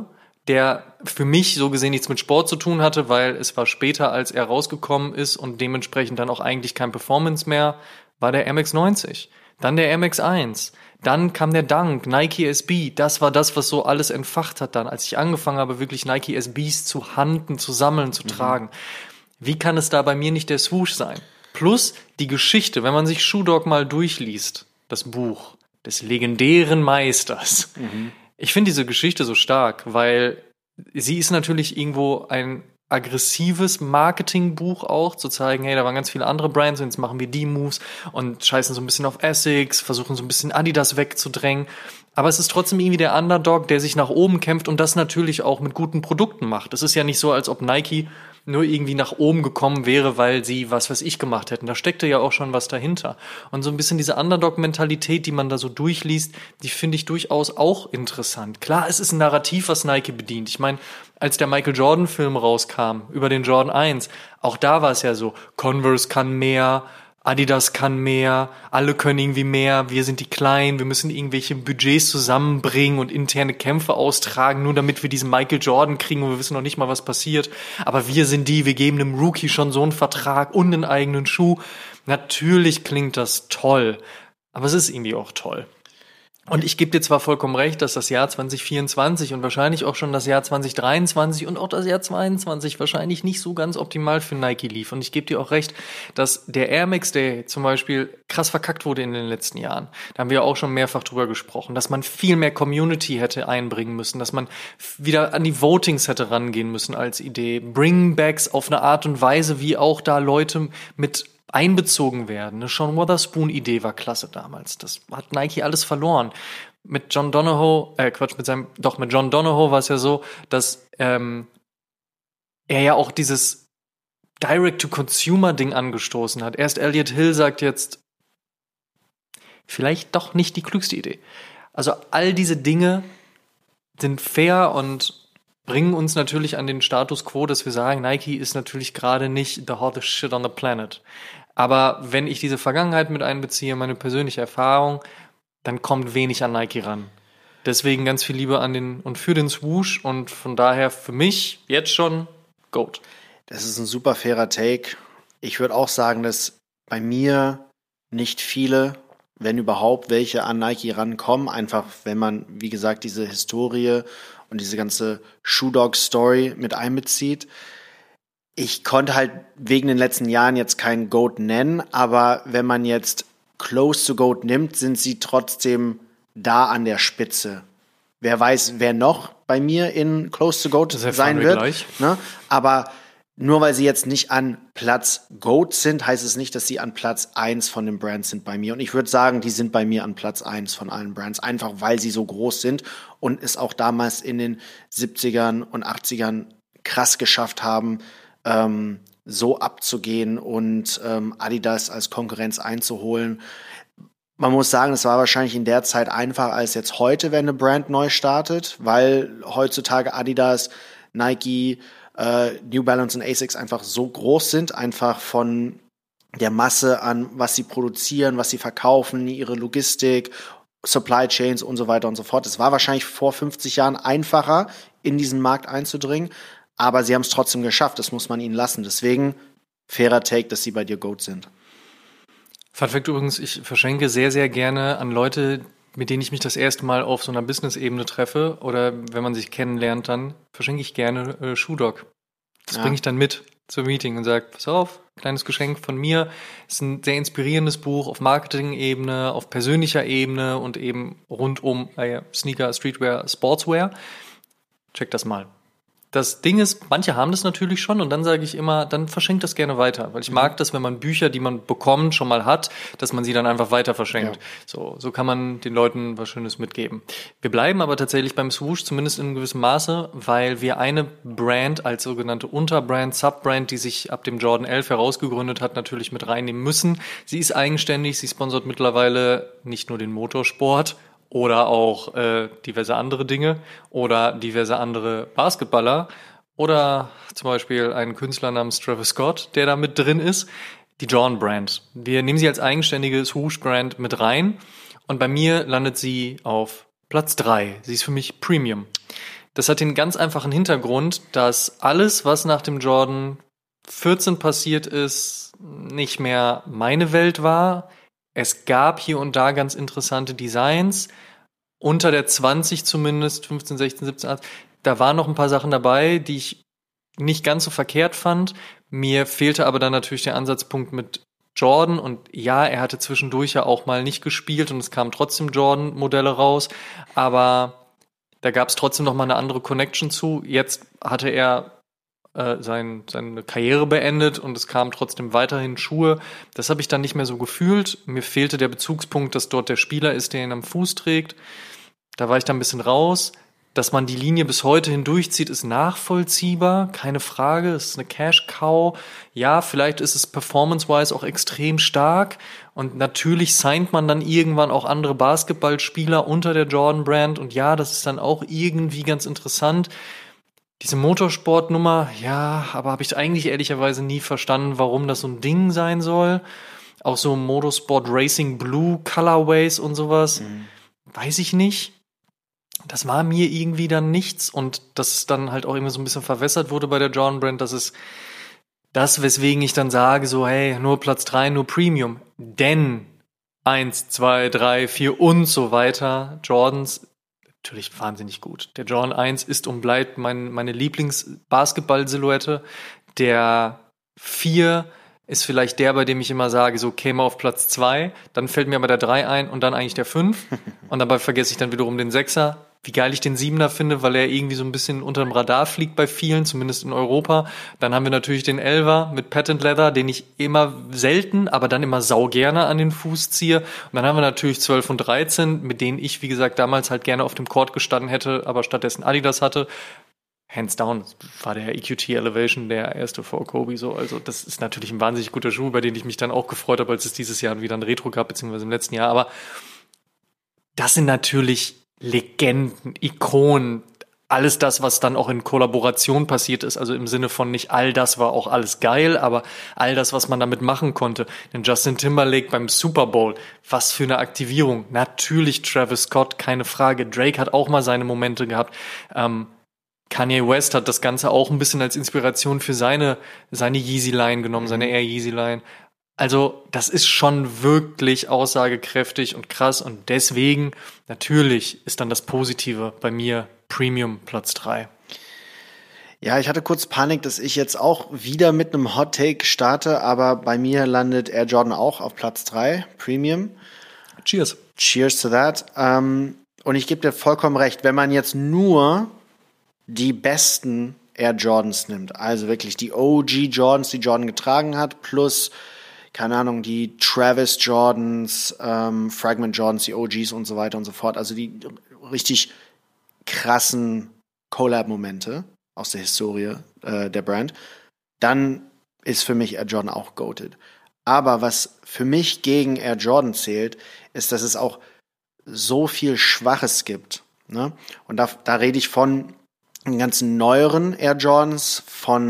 der für mich so gesehen nichts mit Sport zu tun hatte, weil es war später, als er rausgekommen ist und dementsprechend dann auch eigentlich kein Performance mehr, war der Air Max neunzig. Dann der Air Max eins. Dann kam der Dunk, Nike S B. Das war das, was so alles entfacht hat dann, als ich angefangen habe, wirklich Nike S Bs zu handen, zu sammeln, zu mhm. tragen. Wie kann es da bei mir nicht der Swoosh sein? Plus die Geschichte, wenn man sich Shoe Dog mal durchliest, das Buch des legendären Meisters. Mhm. Ich finde diese Geschichte so stark, weil sie ist natürlich irgendwo ein aggressives Marketingbuch auch, zu zeigen, hey, da waren ganz viele andere Brands und jetzt machen wir die Moves und scheißen so ein bisschen auf Essex, versuchen so ein bisschen Adidas wegzudrängen. Aber es ist trotzdem irgendwie der Underdog, der sich nach oben kämpft und das natürlich auch mit guten Produkten macht. Es ist ja nicht so, als ob Nike nur irgendwie nach oben gekommen wäre, weil sie was weiß ich gemacht hätten. Da steckte ja auch schon was dahinter. Und so ein bisschen diese Underdog-Mentalität, die man da so durchliest, die finde ich durchaus auch interessant. Klar, es ist ein Narrativ, was Nike bedient. Ich meine, als der Michael Jordan-Film rauskam, über den Jordan eins, auch da war es ja so, Converse kann mehr, Adidas kann mehr, alle können irgendwie mehr, wir sind die Kleinen, wir müssen irgendwelche Budgets zusammenbringen und interne Kämpfe austragen, nur damit wir diesen Michael Jordan kriegen und wir wissen noch nicht mal, was passiert. Aber wir sind die, wir geben dem Rookie schon so einen Vertrag und einen eigenen Schuh. Natürlich klingt das toll, aber es ist irgendwie auch toll. Und ich gebe dir zwar vollkommen recht, dass das Jahr zwanzig vierundzwanzig und wahrscheinlich auch schon das Jahr zwanzig dreiundzwanzig und auch das Jahr zweiundzwanzig wahrscheinlich nicht so ganz optimal für Nike lief. Und ich gebe dir auch recht, dass der Air Max Day zum Beispiel krass verkackt wurde in den letzten Jahren. Da haben wir auch schon mehrfach drüber gesprochen, dass man viel mehr Community hätte einbringen müssen, dass man wieder an die Votings hätte rangehen müssen als Idee. Bringbacks auf eine Art und Weise, wie auch da Leute mit einbezogen werden. Eine Sean Wotherspoon-Idee war klasse damals. Das hat Nike alles verloren. Mit John Donahoe, äh Quatsch, mit seinem, doch mit John Donahoe war es ja so, dass ähm, er ja auch dieses Direct-to-Consumer-Ding angestoßen hat. Erst Elliot Hill sagt jetzt, vielleicht doch nicht die klügste Idee. Also all diese Dinge sind fair und bringen uns natürlich an den Status quo, dass wir sagen, Nike ist natürlich gerade nicht the hottest shit on the planet. Aber wenn ich diese Vergangenheit mit einbeziehe, meine persönliche Erfahrung, dann kommt wenig an Nike ran. Deswegen ganz viel Liebe an den und für den Swoosh und von daher für mich jetzt schon GOAT. Das ist ein super fairer Take. Ich würde auch sagen, dass bei mir nicht viele, wenn überhaupt, welche an Nike rankommen. Einfach, wenn man, wie gesagt, diese Historie und diese ganze Shoe Dog Story mit einbezieht. Ich konnte halt wegen den letzten Jahren jetzt keinen GOAT nennen, aber wenn man jetzt close to GOAT nimmt, sind sie trotzdem da an der Spitze. Wer weiß, wer noch bei mir in close to GOAT sein wird. Ne? Aber nur weil sie jetzt nicht an Platz GOAT sind, heißt es nicht, dass sie an Platz eins von den Brands sind bei mir. Und ich würde sagen, die sind bei mir an Platz eins von allen Brands, einfach weil sie so groß sind und es auch damals in den siebzigern und achtzigern krass geschafft haben, ähm, so abzugehen und ähm, Adidas als Konkurrenz einzuholen. Man muss sagen, es war wahrscheinlich in der Zeit einfacher als jetzt heute, wenn eine Brand neu startet, weil heutzutage Adidas, Nike, äh, New Balance und Asics einfach so groß sind, einfach von der Masse an, was sie produzieren, was sie verkaufen, ihre Logistik, Supply Chains und so weiter und so fort. Es war wahrscheinlich vor fünfzig Jahren einfacher, in diesen Markt einzudringen, aber sie haben es trotzdem geschafft, das muss man ihnen lassen. Deswegen fairer Take, dass sie bei dir GOAT sind. Fun Fact übrigens, ich verschenke sehr, sehr gerne an Leute, mit denen ich mich das erste Mal auf so einer Business-Ebene treffe oder wenn man sich kennenlernt, dann verschenke ich gerne äh, Shoe Dog. Das ja. bringe ich dann mit zum Meeting und sage, pass auf, kleines Geschenk von mir. Ist ein sehr inspirierendes Buch auf Marketing-Ebene, auf persönlicher Ebene und eben rund um äh, Sneaker, Streetwear, Sportswear. Check das mal. Das Ding ist, manche haben das natürlich schon und dann sage ich immer, dann verschenkt das gerne weiter, weil ich mag das, wenn man Bücher, die man bekommt, schon mal hat, dass man sie dann einfach weiter verschenkt. Ja. So, so kann man den Leuten was Schönes mitgeben. Wir bleiben aber tatsächlich beim Swoosh, zumindest in einem gewissen Maße, weil wir eine Brand als sogenannte Unterbrand, Subbrand, die sich ab dem Jordan elf herausgegründet hat, natürlich mit reinnehmen müssen. Sie ist eigenständig, sie sponsert mittlerweile nicht nur den Motorsport, oder auch äh, diverse andere Dinge oder diverse andere Basketballer oder zum Beispiel einen Künstler namens Travis Scott, der da mit drin ist, die Jordan Brand. Wir nehmen sie als eigenständige Swoosh Brand mit rein und bei mir landet sie auf Platz drei. Sie ist für mich Premium. Das hat den ganz einfachen Hintergrund, dass alles, was nach dem Jordan vierzehn passiert ist, nicht mehr meine Welt war. Es gab hier und da ganz interessante Designs, unter der zwanzig zumindest, fünfzehn, sechzehn, siebzehn, achtzehn. Da waren noch ein paar Sachen dabei, die ich nicht ganz so verkehrt fand. Mir fehlte aber dann natürlich der Ansatzpunkt mit Jordan und ja, er hatte zwischendurch ja auch mal nicht gespielt und es kamen trotzdem Jordan-Modelle raus, aber da gab es trotzdem noch mal eine andere Connection zu. Jetzt hatte er äh, sein, seine Karriere beendet und es kamen trotzdem weiterhin Schuhe. Das habe ich dann nicht mehr so gefühlt. Mir fehlte der Bezugspunkt, dass dort der Spieler ist, der ihn am Fuß trägt. Da war ich dann ein bisschen raus. Dass man die Linie bis heute hindurchzieht, ist nachvollziehbar, keine Frage. Es ist eine Cash-Cow. Ja, vielleicht ist es performance-wise auch extrem stark. Und natürlich signed man dann irgendwann auch andere Basketballspieler unter der Jordan-Brand. Und ja, das ist dann auch irgendwie ganz interessant. Diese Motorsport-Nummer, ja, aber habe ich eigentlich ehrlicherweise nie verstanden, warum das so ein Ding sein soll. Auch so Motorsport Racing Blue Colorways und sowas. Mhm. Weiß ich nicht. Das war mir irgendwie dann nichts und das dann halt auch immer so ein bisschen verwässert wurde bei der Jordan Brand, das ist das, weswegen ich dann sage, so hey, nur Platz drei, nur Premium, denn eins, zwei, drei, vier und so weiter, Jordans, natürlich wahnsinnig gut. Der Jordan eins ist und bleibt mein, meine Lieblings-Basketball-Silhouette, der vier ist vielleicht der, bei dem ich immer sage, so käme auf Platz zwei, dann fällt mir aber der drei ein und dann eigentlich der fünf und dabei vergesse ich dann wiederum den sechser. Wie geil ich den Siebener finde, weil er irgendwie so ein bisschen unter dem Radar fliegt bei vielen, zumindest in Europa. Dann haben wir natürlich den Elfer mit Patent Leather, den ich immer selten, aber dann immer sau gerne an den Fuß ziehe. Und dann haben wir natürlich zwölf und dreizehn, mit denen ich, wie gesagt, damals halt gerne auf dem Court gestanden hätte, aber stattdessen Adidas hatte. Hands down war der E Q T Elevation der erste vor Kobe so. Also das ist natürlich ein wahnsinnig guter Schuh, bei dem ich mich dann auch gefreut habe, als es dieses Jahr wieder ein Retro gab, beziehungsweise im letzten Jahr. Aber das sind natürlich Legenden, Ikonen, alles das, was dann auch in Kollaboration passiert ist, also im Sinne von nicht all das war auch alles geil, aber all das, was man damit machen konnte. Denn Justin Timberlake beim Super Bowl, was für eine Aktivierung. Natürlich Travis Scott, keine Frage. Drake hat auch mal seine Momente gehabt. Ähm, Kanye West hat das Ganze auch ein bisschen als Inspiration für seine, seine Yeezy-Line genommen, seine Air Yeezy-Line. Also das ist schon wirklich aussagekräftig und krass und deswegen natürlich ist dann das Positive bei mir Premium Platz drei. Ja, ich hatte kurz Panik, dass ich jetzt auch wieder mit einem Hot Take starte, aber bei mir landet Air Jordan auch auf Platz drei, Premium. Cheers. Cheers to that. Ähm, und ich gebe dir vollkommen recht, wenn man jetzt nur die besten Air Jordans nimmt, also wirklich die O G Jordans, die Jordan getragen hat, plus keine Ahnung, die Travis Jordans, ähm, Fragment Jordans, die O Gs und so weiter und so fort. Also die richtig krassen Collab-Momente aus der Historie äh, der Brand. Dann ist für mich Air Jordan auch goated. Aber was für mich gegen Air Jordan zählt, ist, dass es auch so viel Schwaches gibt. Ne? Und da, da rede ich von den ganzen neueren Air Jordans,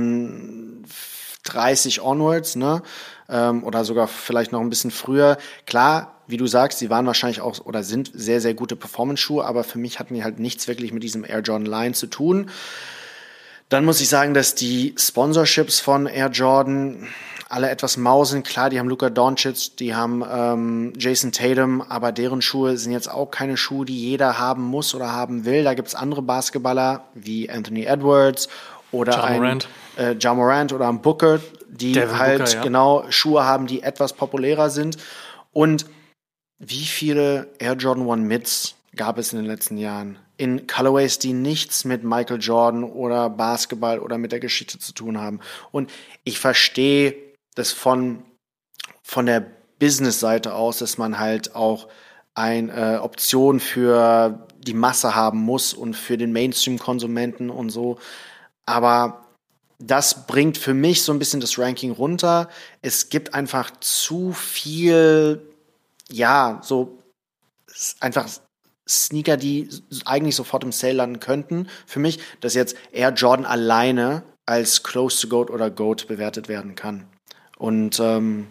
von dreißig onwards, ne? Ähm, oder sogar vielleicht noch ein bisschen früher. Klar, wie du sagst, die waren wahrscheinlich auch oder sind sehr, sehr gute Performance-Schuhe, aber für mich hatten die halt nichts wirklich mit diesem Air Jordan Line zu tun. Dann muss ich sagen, dass die Sponsorships von Air Jordan alle etwas mau sind. Klar, die haben Luka Doncic, die haben ähm, Jason Tatum, aber deren Schuhe sind jetzt auch keine Schuhe, die jeder haben muss oder haben will. Da gibt's andere Basketballer wie Anthony Edwards oder Ja ein äh, Ja Morant oder ein Booker, die Devin halt Booker, ja. genau Schuhe haben, die etwas populärer sind. Und wie viele Air Jordan One Mids gab es in den letzten Jahren? In Colorways, die nichts mit Michael Jordan oder Basketball oder mit der Geschichte zu tun haben. Und ich verstehe das von, von der Business-Seite aus, dass man halt auch eine äh, Option für die Masse haben muss und für den Mainstream-Konsumenten und so. Aber das bringt für mich so ein bisschen das Ranking runter. Es gibt einfach zu viel, ja, so einfach Sneaker, die eigentlich sofort im Sale landen könnten. Für mich, dass jetzt Air Jordan alleine als Close to Goat oder Goat bewertet werden kann. Und ähm,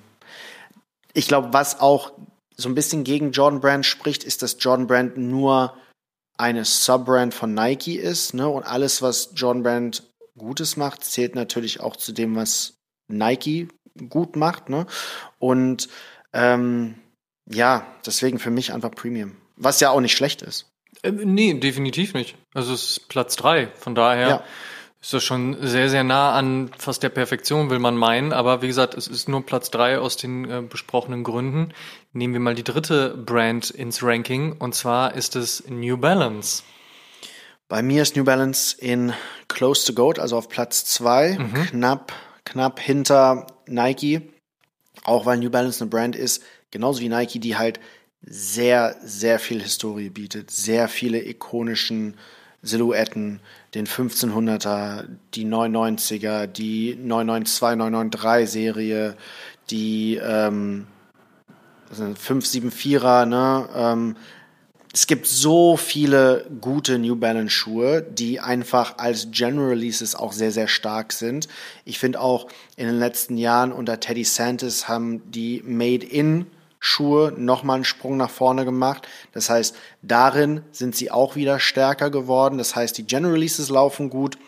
ich glaube, was auch so ein bisschen gegen Jordan Brand spricht, ist, dass Jordan Brand nur eine Subbrand von Nike ist, ne? Und alles, was Jordan Brand Gutes macht, zählt natürlich auch zu dem, was Nike gut macht, ne? Und ähm, ja, deswegen für mich einfach Premium. Was ja auch nicht schlecht ist. Ähm, nee, definitiv nicht. Also es ist Platz drei. Von daher ja. ist das schon sehr, sehr nah an fast der Perfektion, will man meinen. Aber wie gesagt, es ist nur Platz drei aus den äh, besprochenen Gründen. Nehmen wir mal die dritte Brand ins Ranking. Und zwar ist es New Balance. Bei mir ist New Balance in Close to Goat, also auf Platz zwei. Mhm. Knapp, knapp hinter Nike. Auch weil New Balance eine Brand ist, genauso wie Nike, die halt sehr, sehr viel Historie bietet, sehr viele ikonischen Silhouetten, den fünfzehnhunderter, die neunundneunziger, die neunhundertzweiundneunzig, neunhundertdreiundneunzig Serie, die ähm, fünf sieben vierer, ne? Ähm, es gibt so viele gute New Balance Schuhe, die einfach als General Releases auch sehr, sehr stark sind. Ich finde auch in den letzten Jahren unter Teddy Santis haben die Made-in Schuhe nochmal einen Sprung nach vorne gemacht. Das heißt, darin sind sie auch wieder stärker geworden. Das heißt, die General Releases laufen gut.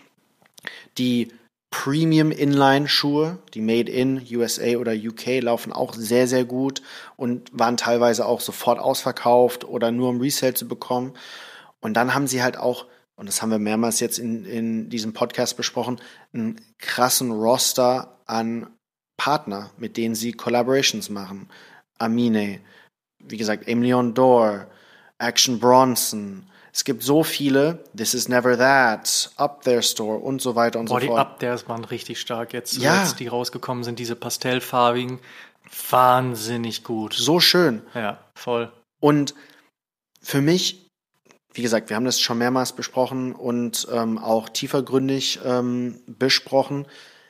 Die Premium Inline Schuhe, die Made in U S A oder U K, laufen auch sehr, sehr gut und waren teilweise auch sofort ausverkauft oder nur im Resale zu bekommen. Und dann haben sie halt auch, und das haben wir mehrmals jetzt in, in diesem Podcast besprochen, einen krassen Roster an Partner, mit denen sie Collaborations machen. Amine, wie gesagt, Aime Leon Dore, Action Bronson. Es gibt so viele, This Is Never That, Up There Store und so weiter und Boah, so fort. Die Up Theirs waren richtig stark jetzt, ja. jetzt, die rausgekommen sind, diese pastellfarbigen, wahnsinnig gut. So schön. Ja, voll. Und für mich, wie gesagt, wir haben das schon mehrmals besprochen und ähm, auch tiefergründig ähm, besprochen,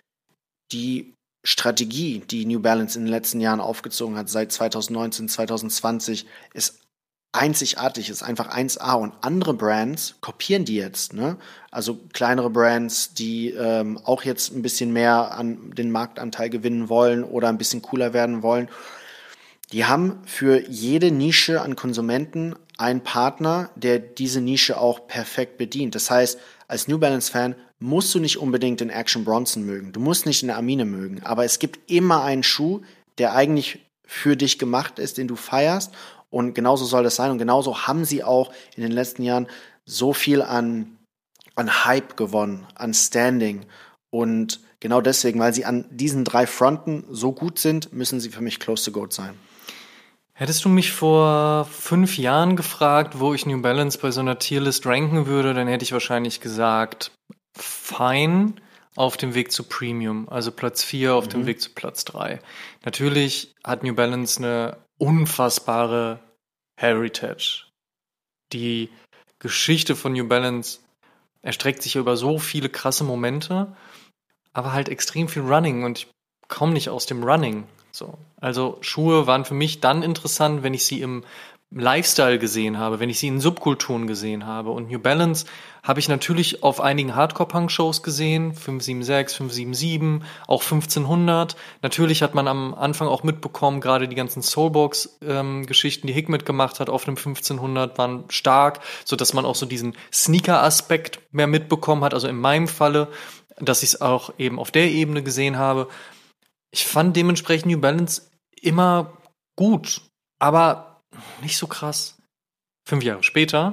die Strategie, die New Balance in den letzten Jahren aufgezogen hat, seit zwanzig neunzehn, zwanzig zwanzig, ist einzigartig, ist einfach eins A. Und andere Brands kopieren die jetzt, ne? Also kleinere Brands, die ähm, auch jetzt ein bisschen mehr an den Marktanteil gewinnen wollen oder ein bisschen cooler werden wollen. Die haben für jede Nische an Konsumenten einen Partner, der diese Nische auch perfekt bedient. Das heißt, als New Balance-Fan musst du nicht unbedingt den Action Bronson mögen. Du musst nicht den Amine mögen. Aber es gibt immer einen Schuh, der eigentlich für dich gemacht ist, den du feierst. Und genauso soll das sein. Und genauso haben sie auch in den letzten Jahren so viel an, an Hype gewonnen, an Standing. Und genau deswegen, weil sie an diesen drei Fronten so gut sind, müssen sie für mich close to goat sein. Hättest du mich vor fünf Jahren gefragt, wo ich New Balance bei so einer Tierlist ranken würde, dann hätte ich wahrscheinlich gesagt, fine, auf dem Weg zu Premium, also Platz vier auf mhm. dem Weg zu Platz drei. Natürlich hat New Balance eine unfassbare Heritage. Die Geschichte von New Balance erstreckt sich über so viele krasse Momente, aber halt extrem viel Running und ich komme nicht aus dem Running. So. Also Schuhe waren für mich dann interessant, wenn ich sie im Lifestyle gesehen habe, wenn ich sie in Subkulturen gesehen habe. Und New Balance habe ich natürlich auf einigen Hardcore-Punk-Shows gesehen, fünf sieben sechs, fünf sieben sieben, auch fünfzehnhundert. Natürlich hat man am Anfang auch mitbekommen, gerade die ganzen Soulbox-Geschichten, die Hikmet gemacht hat auf dem fünfzehnhundert, waren stark, sodass man auch so diesen Sneaker-Aspekt mehr mitbekommen hat. Also in meinem Falle, dass ich es auch eben auf der Ebene gesehen habe. Ich fand dementsprechend New Balance immer gut, aber nicht so krass. Fünf Jahre später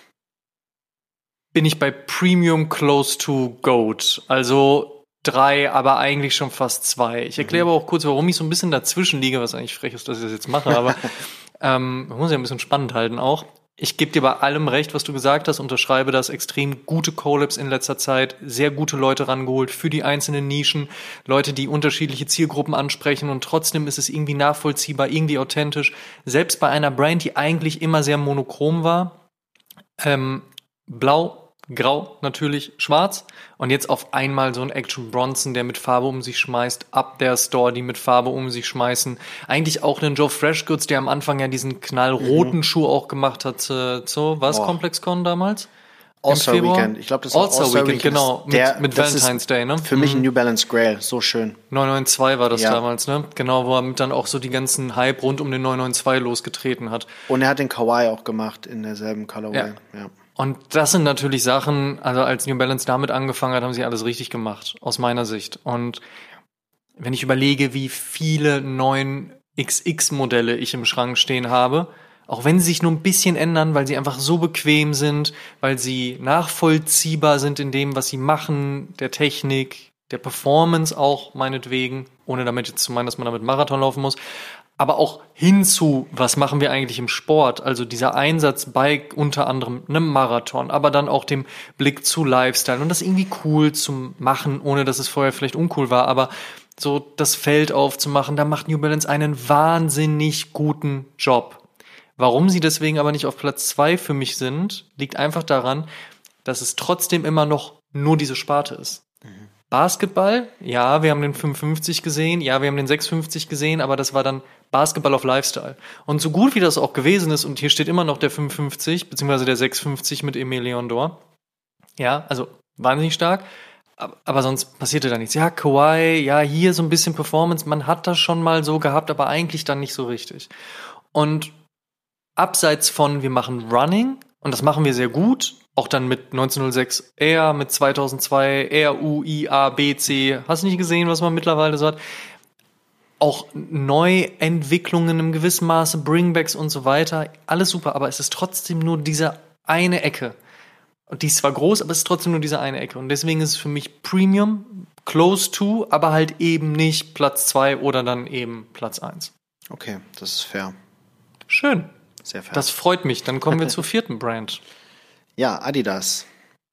bin ich bei Premium close to Goat. Also drei, aber eigentlich schon fast zwei. Ich erkläre mhm. aber auch kurz, warum ich so ein bisschen dazwischen liege, was eigentlich frech ist, dass ich das jetzt mache, aber ähm, man muss ja ein bisschen spannend halten auch. Ich gebe dir bei allem recht, was du gesagt hast, unterschreibe das, extrem gute Collabs in letzter Zeit, sehr gute Leute rangeholt für die einzelnen Nischen, Leute, die unterschiedliche Zielgruppen ansprechen und trotzdem ist es irgendwie nachvollziehbar, irgendwie authentisch. Selbst bei einer Brand, die eigentlich immer sehr monochrom war, ähm, blau, grau, natürlich schwarz und jetzt auf einmal so ein Action Bronson, der mit Farbe um sich schmeißt, Up There Store, die mit Farbe um sich schmeißen, eigentlich auch einen Joe Freshgoods, der am Anfang ja diesen knallroten mhm. Schuh auch gemacht hat, äh, so, was Boah. ComplexCon damals? All-Star Weekend, ich glaube, das war All-Star Weekend, genau, mit, der, mit Valentine's Day, ne? Für mich ein New Balance Grail, so schön. neun neun zwei war das ja. damals, ne? Genau, wo er mit dann auch so die ganzen Hype rund um den neun neun zwei losgetreten hat. Und er hat den Kawhi auch gemacht in derselben Colorway, ja. ja. Und das sind natürlich Sachen, also als New Balance damit angefangen hat, haben sie alles richtig gemacht, aus meiner Sicht. Und wenn ich überlege, wie viele neuen X X-Modelle ich im Schrank stehen habe, auch wenn sie sich nur ein bisschen ändern, weil sie einfach so bequem sind, weil sie nachvollziehbar sind in dem, was sie machen, der Technik, der Performance auch meinetwegen, ohne damit jetzt zu meinen, dass man damit Marathon laufen muss, aber auch hinzu, was machen wir eigentlich im Sport, also dieser Einsatz bei unter anderem einem Marathon, aber dann auch dem Blick zu Lifestyle und das irgendwie cool zu machen, ohne dass es vorher vielleicht uncool war, aber so das Feld aufzumachen, da macht New Balance einen wahnsinnig guten Job. Warum sie deswegen aber nicht auf Platz zwei für mich sind, liegt einfach daran, dass es trotzdem immer noch nur diese Sparte ist. Mhm. Basketball, ja, wir haben den fünfhundertfünfzig gesehen, ja, wir haben den sechshundertfünfzig gesehen, aber das war dann Basketball auf Lifestyle. Und so gut wie das auch gewesen ist, und hier steht immer noch der fünfhundertfünfzig, beziehungsweise der sechshundertfünfzig mit Emil Leondor, ja, also wahnsinnig stark, aber sonst passierte da nichts. Ja, Kawhi, ja, hier so ein bisschen Performance, man hat das schon mal so gehabt, aber eigentlich dann nicht so richtig. Und abseits von, wir machen Running, und das machen wir sehr gut, auch dann mit neunzehnhundertsechs R, mit zweitausendzwei R, U, I, A, B, C, hast du nicht gesehen, was man mittlerweile so hat? Auch Neuentwicklungen im gewissen Maße, Bringbacks und so weiter, alles super, aber es ist trotzdem nur diese eine Ecke. Und die ist zwar groß, aber es ist trotzdem nur diese eine Ecke. Und deswegen ist es für mich Premium, close to, aber halt eben nicht Platz zwei oder dann eben Platz eins. Okay, das ist fair. Schön. Sehr fair. Das freut mich. Dann kommen wir zur vierten Brand. Ja, Adidas.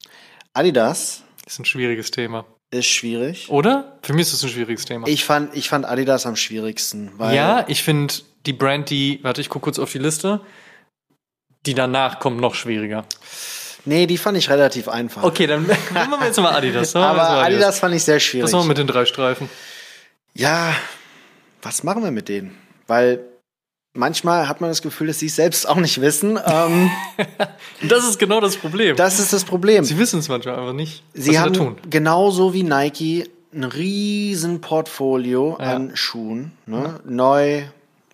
Adidas ist ein schwieriges Thema. Ist schwierig. Oder? Für mich ist es ein schwieriges Thema. Ich fand, ich fand Adidas am schwierigsten. Weil ja, ich finde die Brand, die, warte, ich gucke kurz auf die Liste, die danach kommt, noch schwieriger. Nee, die fand ich relativ einfach. Okay, dann machen wir jetzt mal Adidas. Aber mal Adidas. Adidas fand ich sehr schwierig. Was machen wir mit den drei Streifen? Ja, was machen wir mit denen? Weil manchmal hat man das Gefühl, dass sie es selbst auch nicht wissen. Ähm, das ist genau das Problem. Das ist das Problem. Sie wissen es manchmal einfach nicht, was sie sie haben da tun. Genauso wie Nike ein riesen Portfolio ja. an Schuhen. Ne? Ja. Neu,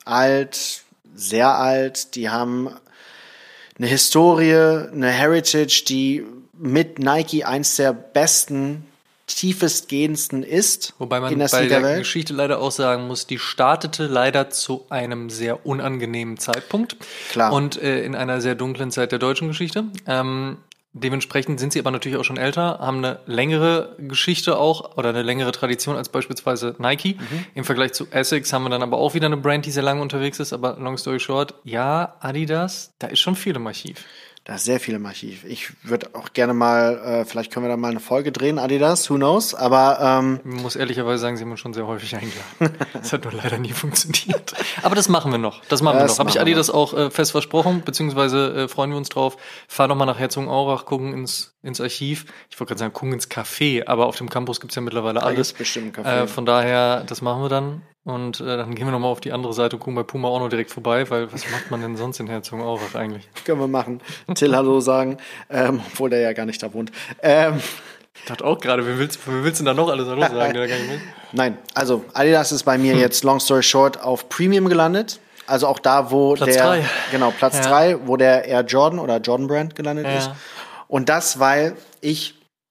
alt, sehr alt. Die haben eine Historie, eine Heritage, die mit Nike eins der besten, tiefestgehendsten ist. Wobei man in der bei der Geschichte leider auch sagen muss, die startete leider zu einem sehr unangenehmen Zeitpunkt. Klar. Und äh, in einer sehr dunklen Zeit der deutschen Geschichte. Ähm, dementsprechend sind sie aber natürlich auch schon älter, haben eine längere Geschichte auch oder eine längere Tradition als beispielsweise Nike. Mhm. Im Vergleich zu Essex haben wir dann aber auch wieder eine Brand, die sehr lange unterwegs ist. Aber long story short, ja, Adidas, da ist schon viel im Archiv. Da ist sehr viel im Archiv. Ich würde auch gerne mal, äh, vielleicht können wir da mal eine Folge drehen, Adidas, who knows, aber ähm ich muss ehrlicherweise sagen, sie haben uns schon sehr häufig eingeladen. Das hat nur leider nie funktioniert. Aber das machen wir noch, das machen das wir noch. Habe ich Adidas auch äh, fest versprochen, beziehungsweise äh, freuen wir uns drauf. Fahr noch mal nach Herzogenaurach, gucken ins, ins Archiv. Ich wollte gerade sagen, gucken ins Café, aber auf dem Campus gibt's ja mittlerweile alles. Da bestimmt ein Café. Äh, von daher, das machen wir dann. Und äh, dann gehen wir nochmal auf die andere Seite und gucken bei Puma auch noch direkt vorbei, weil was macht man denn sonst in Herzogenaurach eigentlich? Können wir machen. Till Hallo sagen, ähm, obwohl der ja gar nicht da wohnt. Ähm, ich dachte auch gerade, wer willst, wer willst denn da noch alles Hallo sagen, der da gar nicht will? Nein, also Adidas ist bei mir hm. jetzt, long story short, auf Premium gelandet. Also auch da, wo Platz der, drei. genau, Platz drei, ja. wo der Air Jordan oder Jordan Brand gelandet ja. ist. Und das, weil ich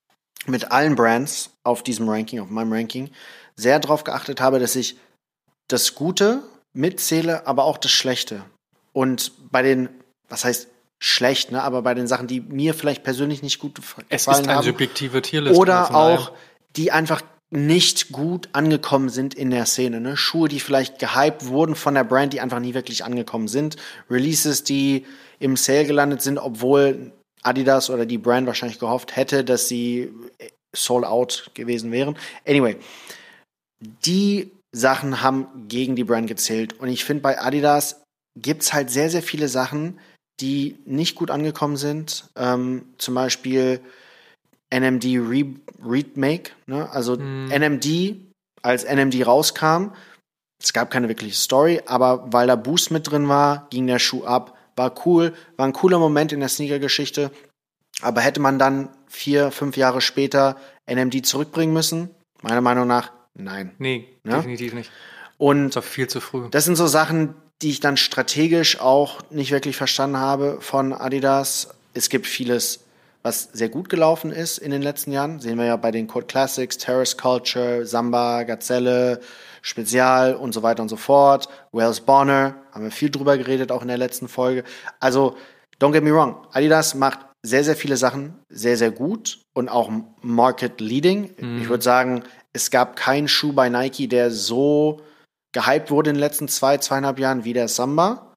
mit allen Brands auf diesem Ranking, auf meinem Ranking, sehr darauf geachtet habe, dass ich das Gute mitzähle, aber auch das Schlechte. Und bei den, was heißt schlecht, ne, aber bei den Sachen, die mir vielleicht persönlich nicht gut gefallen haben. Es ist eine subjektive Tierliste. Oder auch, die einfach nicht gut angekommen sind in der Szene. Ne? Schuhe, die vielleicht gehypt wurden von der Brand, die einfach nie wirklich angekommen sind. Releases, die im Sale gelandet sind, obwohl Adidas oder die Brand wahrscheinlich gehofft hätte, dass sie sold out gewesen wären. Anyway, die Sachen haben gegen die Brand gezählt. Und ich finde, bei Adidas gibt's halt sehr, sehr viele Sachen, die nicht gut angekommen sind. Ähm, zum Beispiel N M D Re- Remake. Ne? Also mm. N M D, als N M D rauskam, es gab keine wirkliche Story, aber weil da Boost mit drin war, ging der Schuh ab. War cool, war ein cooler Moment in der Sneaker-Geschichte. Aber hätte man dann vier, fünf Jahre später N M D zurückbringen müssen? Meiner Meinung nach nein. Nee, ja? Definitiv nicht. Und das war viel zu früh. Das sind so Sachen, die ich dann strategisch auch nicht wirklich verstanden habe von Adidas. es gibt vieles, was sehr gut gelaufen ist in den letzten Jahren. Sehen wir ja bei den Code Classics, Terrace Culture, Samba, Gazelle, Spezial und so weiter und so fort. Wales Bonner, haben wir viel drüber geredet, auch in der letzten Folge. Also, don't get me wrong, Adidas macht sehr, sehr viele Sachen sehr, sehr gut und auch Market Leading. Mhm. Ich würde sagen, es gab keinen Schuh bei Nike, der so gehypt wurde in den letzten zwei, zweieinhalb Jahren wie der Samba.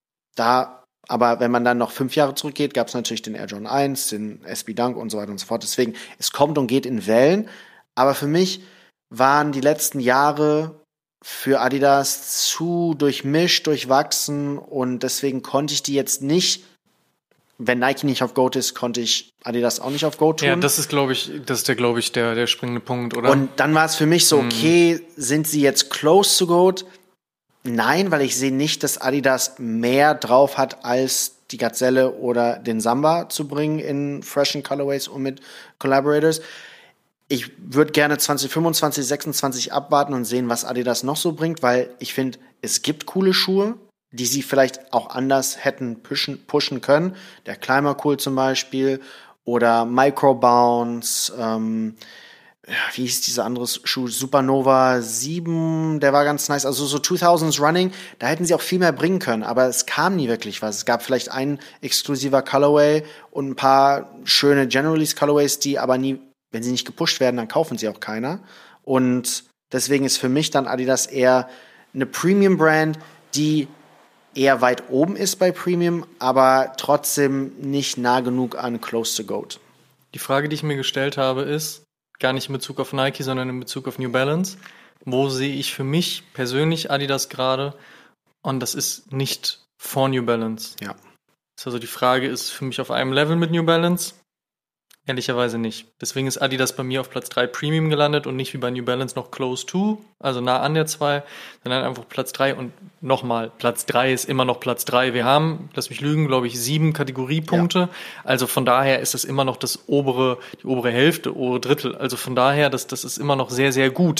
Da Aber wenn man dann noch fünf Jahre zurückgeht, gab es natürlich den Air Jordan eins, den S B Dunk und so weiter und so fort. Deswegen, es kommt und geht in Wellen. Aber für mich waren die letzten Jahre für Adidas zu durchmischt, durchwachsen. Und deswegen konnte ich die jetzt nicht, wenn Nike nicht auf GOAT ist, konnte ich Adidas auch nicht auf GOAT tun. Ja, das ist, glaube ich, das ist der, glaube ich, der, der springende Punkt, oder? Und dann war es für mich so, okay, mhm. sind sie jetzt close to GOAT? Nein, weil ich sehe nicht, dass Adidas mehr drauf hat, als die Gazelle oder den Samba zu bringen in freshen Colorways und mit Collaborators. Ich würde gerne zwanzig fünfundzwanzig, sechsundzwanzig abwarten und sehen, was Adidas noch so bringt, weil ich finde, es gibt coole Schuhe, die sie vielleicht auch anders hätten pushen, pushen können. Der Climber Cool zum Beispiel oder Microbounce, ähm, wie hieß dieser andere Schuh? Supernova sieben, der war ganz nice. Also so zweitausends Running, da hätten sie auch viel mehr bringen können, aber es kam nie wirklich was. Es gab vielleicht ein exklusiver Colorway und ein paar schöne General-Release Colorways, die aber nie, wenn sie nicht gepusht werden, dann kaufen sie auch keiner. Und deswegen ist für mich dann Adidas eher eine Premium-Brand, die eher weit oben ist bei Premium, aber trotzdem nicht nah genug an Close to GOAT. Die Frage, die ich mir gestellt habe, ist, gar nicht in Bezug auf Nike, sondern in Bezug auf New Balance. Wo sehe ich für mich persönlich Adidas gerade? Und das ist nicht vor New Balance. Ja. Also die Frage ist für mich auf einem Level mit New Balance? Ehrlicherweise nicht. Deswegen ist Adidas bei mir auf Platz drei Premium gelandet und nicht wie bei New Balance noch Close to, also nah an der zwei, sondern einfach Platz drei. Und nochmal, Platz drei ist immer noch Platz drei. Wir haben, lass mich lügen, glaube ich, sieben Kategoriepunkte. Ja. Also von daher ist es immer noch das obere, die obere Hälfte, obere Drittel. Also von daher, das, das ist immer noch sehr, sehr gut.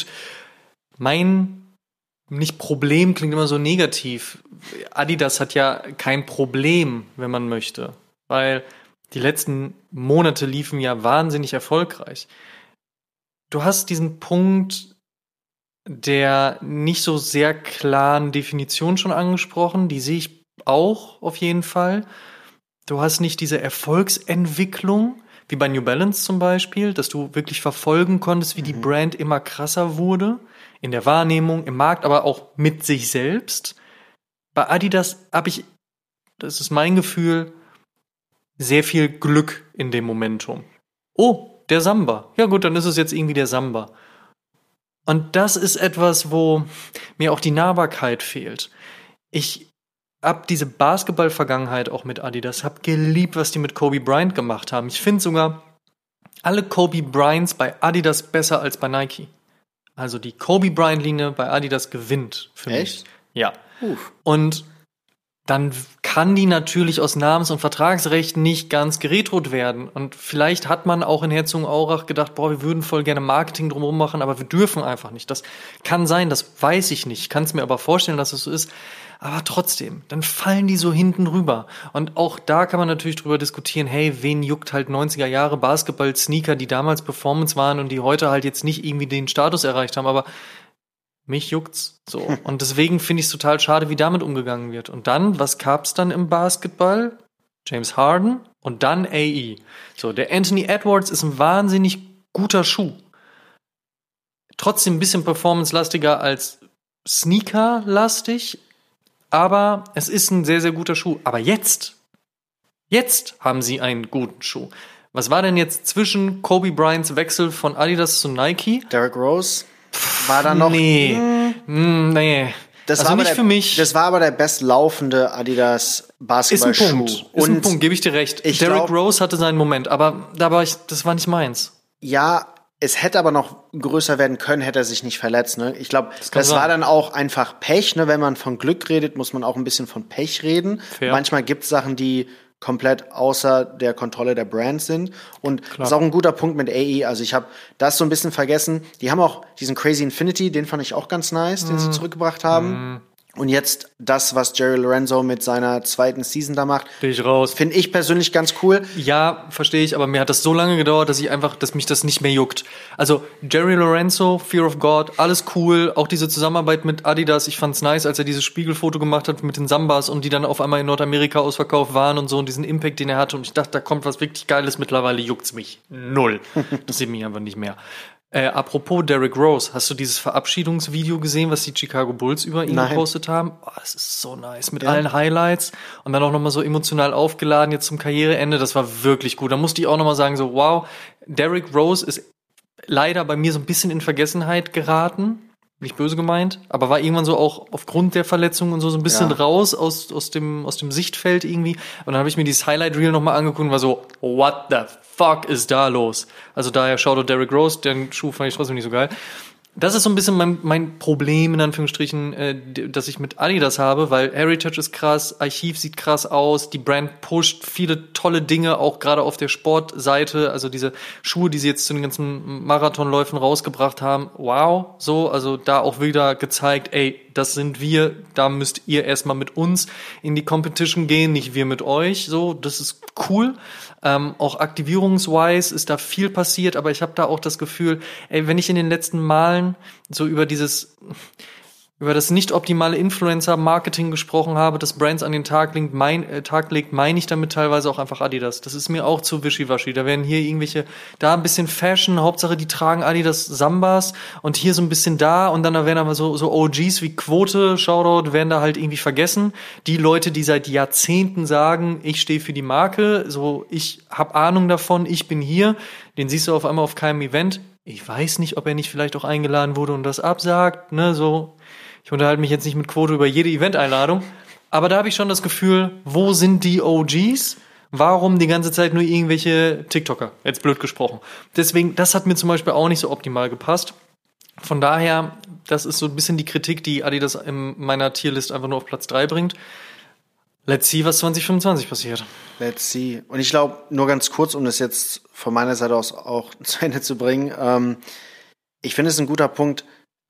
Mein nicht Problem klingt immer so negativ. Adidas hat ja kein Problem, wenn man möchte, weil die letzten Monate liefen ja wahnsinnig erfolgreich. Du hast diesen Punkt der nicht so sehr klaren Definition schon angesprochen. Die sehe ich auch auf jeden Fall. Du hast nicht diese Erfolgsentwicklung, wie bei New Balance zum Beispiel, dass du wirklich verfolgen konntest, wie mhm. die Brand immer krasser wurde. In der Wahrnehmung, im Markt, aber auch mit sich selbst. Bei Adidas habe ich, das ist mein Gefühl, sehr viel Glück in dem Momentum. Oh, der Samba. Ja gut, dann ist es jetzt irgendwie der Samba. Und das ist etwas, wo mir auch die Nahbarkeit fehlt. Ich habe diese Basketball-Vergangenheit auch mit Adidas, habe geliebt, was die mit Kobe Bryant gemacht haben. Ich finde sogar alle Kobe Bryants bei Adidas besser als bei Nike. Also die Kobe Bryant-Linie bei Adidas gewinnt für mich. Echt? Ja. Uff. Und dann kann die natürlich aus Namens- und Vertragsrecht nicht ganz geretrot werden. Und vielleicht hat man auch in Herzogenaurach gedacht, boah, wir würden voll gerne Marketing drumherum machen, aber wir dürfen einfach nicht. Das kann sein, das weiß ich nicht. Ich kann es mir aber vorstellen, dass es so ist. Aber trotzdem, dann fallen die so hinten rüber. Und auch da kann man natürlich drüber diskutieren, hey, wen juckt halt neunziger Jahre Basketball-Sneaker, die damals Performance waren und die heute halt jetzt nicht irgendwie den Status erreicht haben, aber mich juckt's so. Und deswegen finde ich es total schade, wie damit umgegangen wird. Und dann, was gab's dann im Basketball? James Harden und dann A E. So, der Anthony Edwards ist ein wahnsinnig guter Schuh. Trotzdem ein bisschen performance-lastiger als Sneaker-lastig, aber es ist ein sehr, sehr guter Schuh. Aber jetzt, jetzt haben sie einen guten Schuh. Was war denn jetzt zwischen Kobe Bryants Wechsel von Adidas zu Nike? Derrick Rose. War da noch? Nee, hm. nee. Das also war nicht der, für mich. Das war aber der bestlaufende Adidas Basketballschuh. Ist ein Punkt. Ist ein Punkt, gebe ich dir recht. Ich Derrick glaub, Rose hatte seinen Moment, aber da war ich, das war nicht meins. Ja, es hätte aber noch größer werden können, hätte er sich nicht verletzt. Ne? Ich glaube, das, das war dann auch einfach Pech. Ne? Wenn man von Glück redet, muss man auch ein bisschen von Pech reden. Fair. Manchmal gibt es Sachen, die komplett außer der Kontrolle der Brand sind. Und Klar. das ist auch ein guter Punkt mit A E. Also ich habe das so ein bisschen vergessen. Die haben auch diesen Crazy Infinity, den fand ich auch ganz nice, mm. den sie zurückgebracht haben. Mm. Und jetzt das, was Jerry Lorenzo mit seiner zweiten Season da macht, bin ich raus. Finde ich persönlich ganz cool. Ja, verstehe ich, aber mir hat das so lange gedauert, dass ich einfach, dass mich das nicht mehr juckt. Also Jerry Lorenzo, Fear of God, alles cool. Auch diese Zusammenarbeit mit Adidas, ich fand's nice, als er dieses Spiegelfoto gemacht hat mit den Sambas und die dann auf einmal in Nordamerika ausverkauft waren und so und diesen Impact, den er hatte. Und ich dachte, da kommt was wirklich Geiles. Mittlerweile juckt's mich null. Das sieht mich einfach nicht mehr. Äh, apropos Derrick Rose, hast du dieses Verabschiedungsvideo gesehen, was die Chicago Bulls über ihn Nein. gepostet haben? Oh, das ist so nice, mit Ja. allen Highlights und dann auch nochmal so emotional aufgeladen jetzt zum Karriereende. Das war wirklich gut. Da musste ich auch nochmal sagen, so wow, Derrick Rose ist leider bei mir so ein bisschen in Vergessenheit geraten. Nicht böse gemeint, aber war irgendwann so auch aufgrund der Verletzung und so so ein bisschen Ja. raus aus aus dem aus dem Sichtfeld irgendwie. Und dann habe ich mir dieses Highlight Reel nochmal angeguckt und war so, what the fuck ist da los? Also daher Shoutout Derrick Rose, den Schuh fand ich trotzdem nicht so geil. Das ist so ein bisschen mein, mein Problem, in Anführungsstrichen, äh, das ich mit Adidas habe, weil Heritage ist krass, Archiv sieht krass aus, die Brand pusht viele tolle Dinge, auch gerade auf der Sportseite, also diese Schuhe, die sie jetzt zu den ganzen Marathonläufen rausgebracht haben, wow, so, also da auch wieder gezeigt, ey, das sind wir, da müsst ihr erstmal mit uns in die Competition gehen, nicht wir mit euch, so, das ist cool. Ähm, auch aktivierungswise ist da viel passiert, aber ich habe da auch das Gefühl, ey, wenn ich in den letzten Malen so über dieses, über das nicht optimale Influencer-Marketing gesprochen habe, das Brands an den Tag legt, mein, äh, Tag legt, meine ich damit teilweise auch einfach Adidas. Das ist mir auch zu wischiwaschi. Da werden hier irgendwelche, da ein bisschen Fashion, Hauptsache die tragen Adidas Sambas und hier so ein bisschen da und dann da werden aber so, so O Gs wie Quote, Shoutout, werden da halt irgendwie vergessen. Die Leute, die seit Jahrzehnten sagen, ich stehe für die Marke, so ich habe Ahnung davon, ich bin hier, den siehst du auf einmal auf keinem Event. Ich weiß nicht, ob er nicht vielleicht auch eingeladen wurde und das absagt, ne, so. Ich unterhalte mich jetzt nicht mit Quote über jede Event-Einladung, aber da habe ich schon das Gefühl, wo sind die O Gs? Warum die ganze Zeit nur irgendwelche TikToker? Jetzt blöd gesprochen. Deswegen, das hat mir zum Beispiel auch nicht so optimal gepasst. Von daher, das ist so ein bisschen die Kritik, die Adidas in meiner Tierlist einfach nur auf Platz drei bringt. Let's see, was zwanzig fünfundzwanzig passiert. Let's see. Und ich glaube, nur ganz kurz, um das jetzt von meiner Seite aus auch zu Ende zu bringen, ähm, ich finde es ein guter Punkt,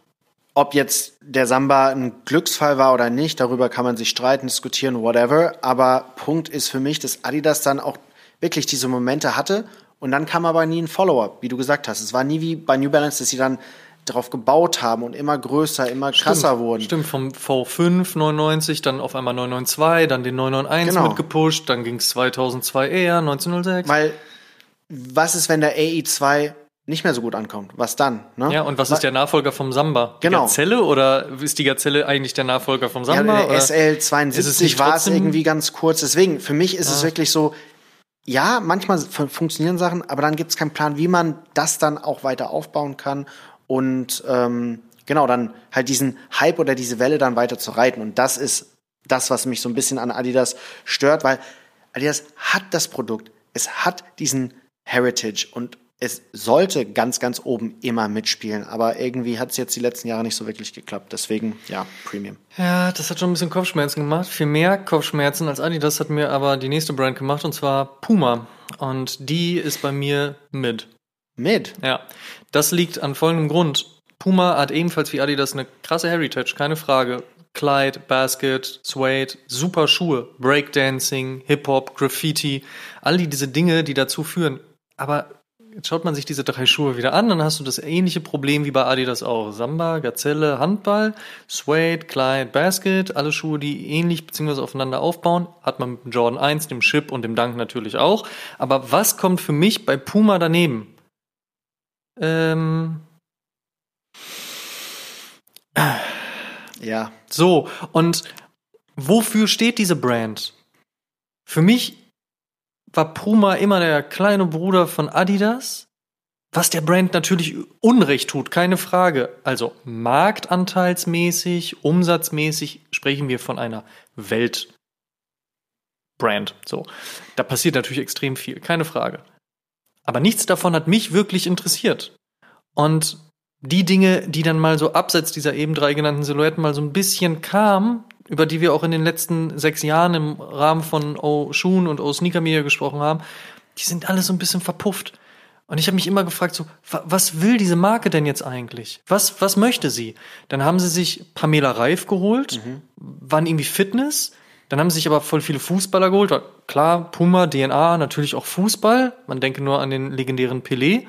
ob jetzt der Samba ein Glücksfall war oder nicht, darüber kann man sich streiten, diskutieren, whatever. Aber Punkt ist für mich, dass Adidas dann auch wirklich diese Momente hatte und dann kam aber nie ein Follow-up, wie du gesagt hast. Es war nie wie bei New Balance, dass sie dann darauf gebaut haben und immer größer, immer krasser Stimmt, wurden. Stimmt, vom V fünf neunundneunzig, dann auf einmal neun neun zwei, dann den neun neun eins Genau. mitgepusht, dann ging es zweitausendzwei eher, neunzehnhundertsechs. Weil, was ist, wenn der A E zwei nicht mehr so gut ankommt? Was dann? Ne? Ja, und was ist der Nachfolger vom Samba? Genau. Die Gazelle oder ist die Gazelle eigentlich der Nachfolger vom Ja, Samba? der S L Ist es zweiundsiebzig nicht war es trotzdem- irgendwie ganz kurz. Deswegen, für mich ist es Ah. wirklich so, ja, manchmal fun- funktionieren Sachen, aber dann gibt es keinen Plan, wie man das dann auch weiter aufbauen kann und ähm, genau, dann halt diesen Hype oder diese Welle dann weiter zu reiten. Und das ist das, was mich so ein bisschen an Adidas stört, weil Adidas hat das Produkt, es hat diesen Heritage und es sollte ganz, ganz oben immer mitspielen, aber irgendwie hat es jetzt die letzten Jahre nicht so wirklich geklappt. Deswegen, ja, Premium. Ja, das hat schon ein bisschen Kopfschmerzen gemacht. Viel mehr Kopfschmerzen als Adidas hat mir aber die nächste Brand gemacht, und zwar Puma. Und die ist bei mir mit. Mit? Ja, das liegt an folgendem Grund. Puma hat ebenfalls wie Adidas eine krasse Heritage, keine Frage. Clyde, Basket, Suede, super Schuhe, Breakdancing, Hip-Hop, Graffiti, all die diese Dinge, die dazu führen. Aber jetzt schaut man sich diese drei Schuhe wieder an, dann hast du das ähnliche Problem wie bei Adidas auch. Samba, Gazelle, Handball, Suede, Clyde, Basket, alle Schuhe, die ähnlich bzw. aufeinander aufbauen, hat man mit dem Jordan eins, dem Chip und dem Dunk natürlich auch. Aber was kommt für mich bei Puma daneben? Ähm... Ja. So, und wofür steht diese Brand? Für mich war Puma immer der kleine Bruder von Adidas, was der Brand natürlich Unrecht tut, keine Frage. Also marktanteilsmäßig, umsatzmäßig sprechen wir von einer Weltbrand. So, da passiert natürlich extrem viel, keine Frage. Aber nichts davon hat mich wirklich interessiert. Und die Dinge, die dann mal so abseits dieser eben drei genannten Silhouetten mal so ein bisschen kamen, über die wir auch in den letzten sechs Jahren im Rahmen von O Shoon und O Sneaker Media gesprochen haben, die sind alle so ein bisschen verpufft. Und ich habe mich immer gefragt, so, wa- was will diese Marke denn jetzt eigentlich? Was, was möchte sie? Dann haben sie sich Pamela Reif geholt, mhm. waren irgendwie Fitness. Dann haben sie sich aber voll viele Fußballer geholt. War klar, Puma, D N A, natürlich auch Fußball. Man denke nur an den legendären Pelé.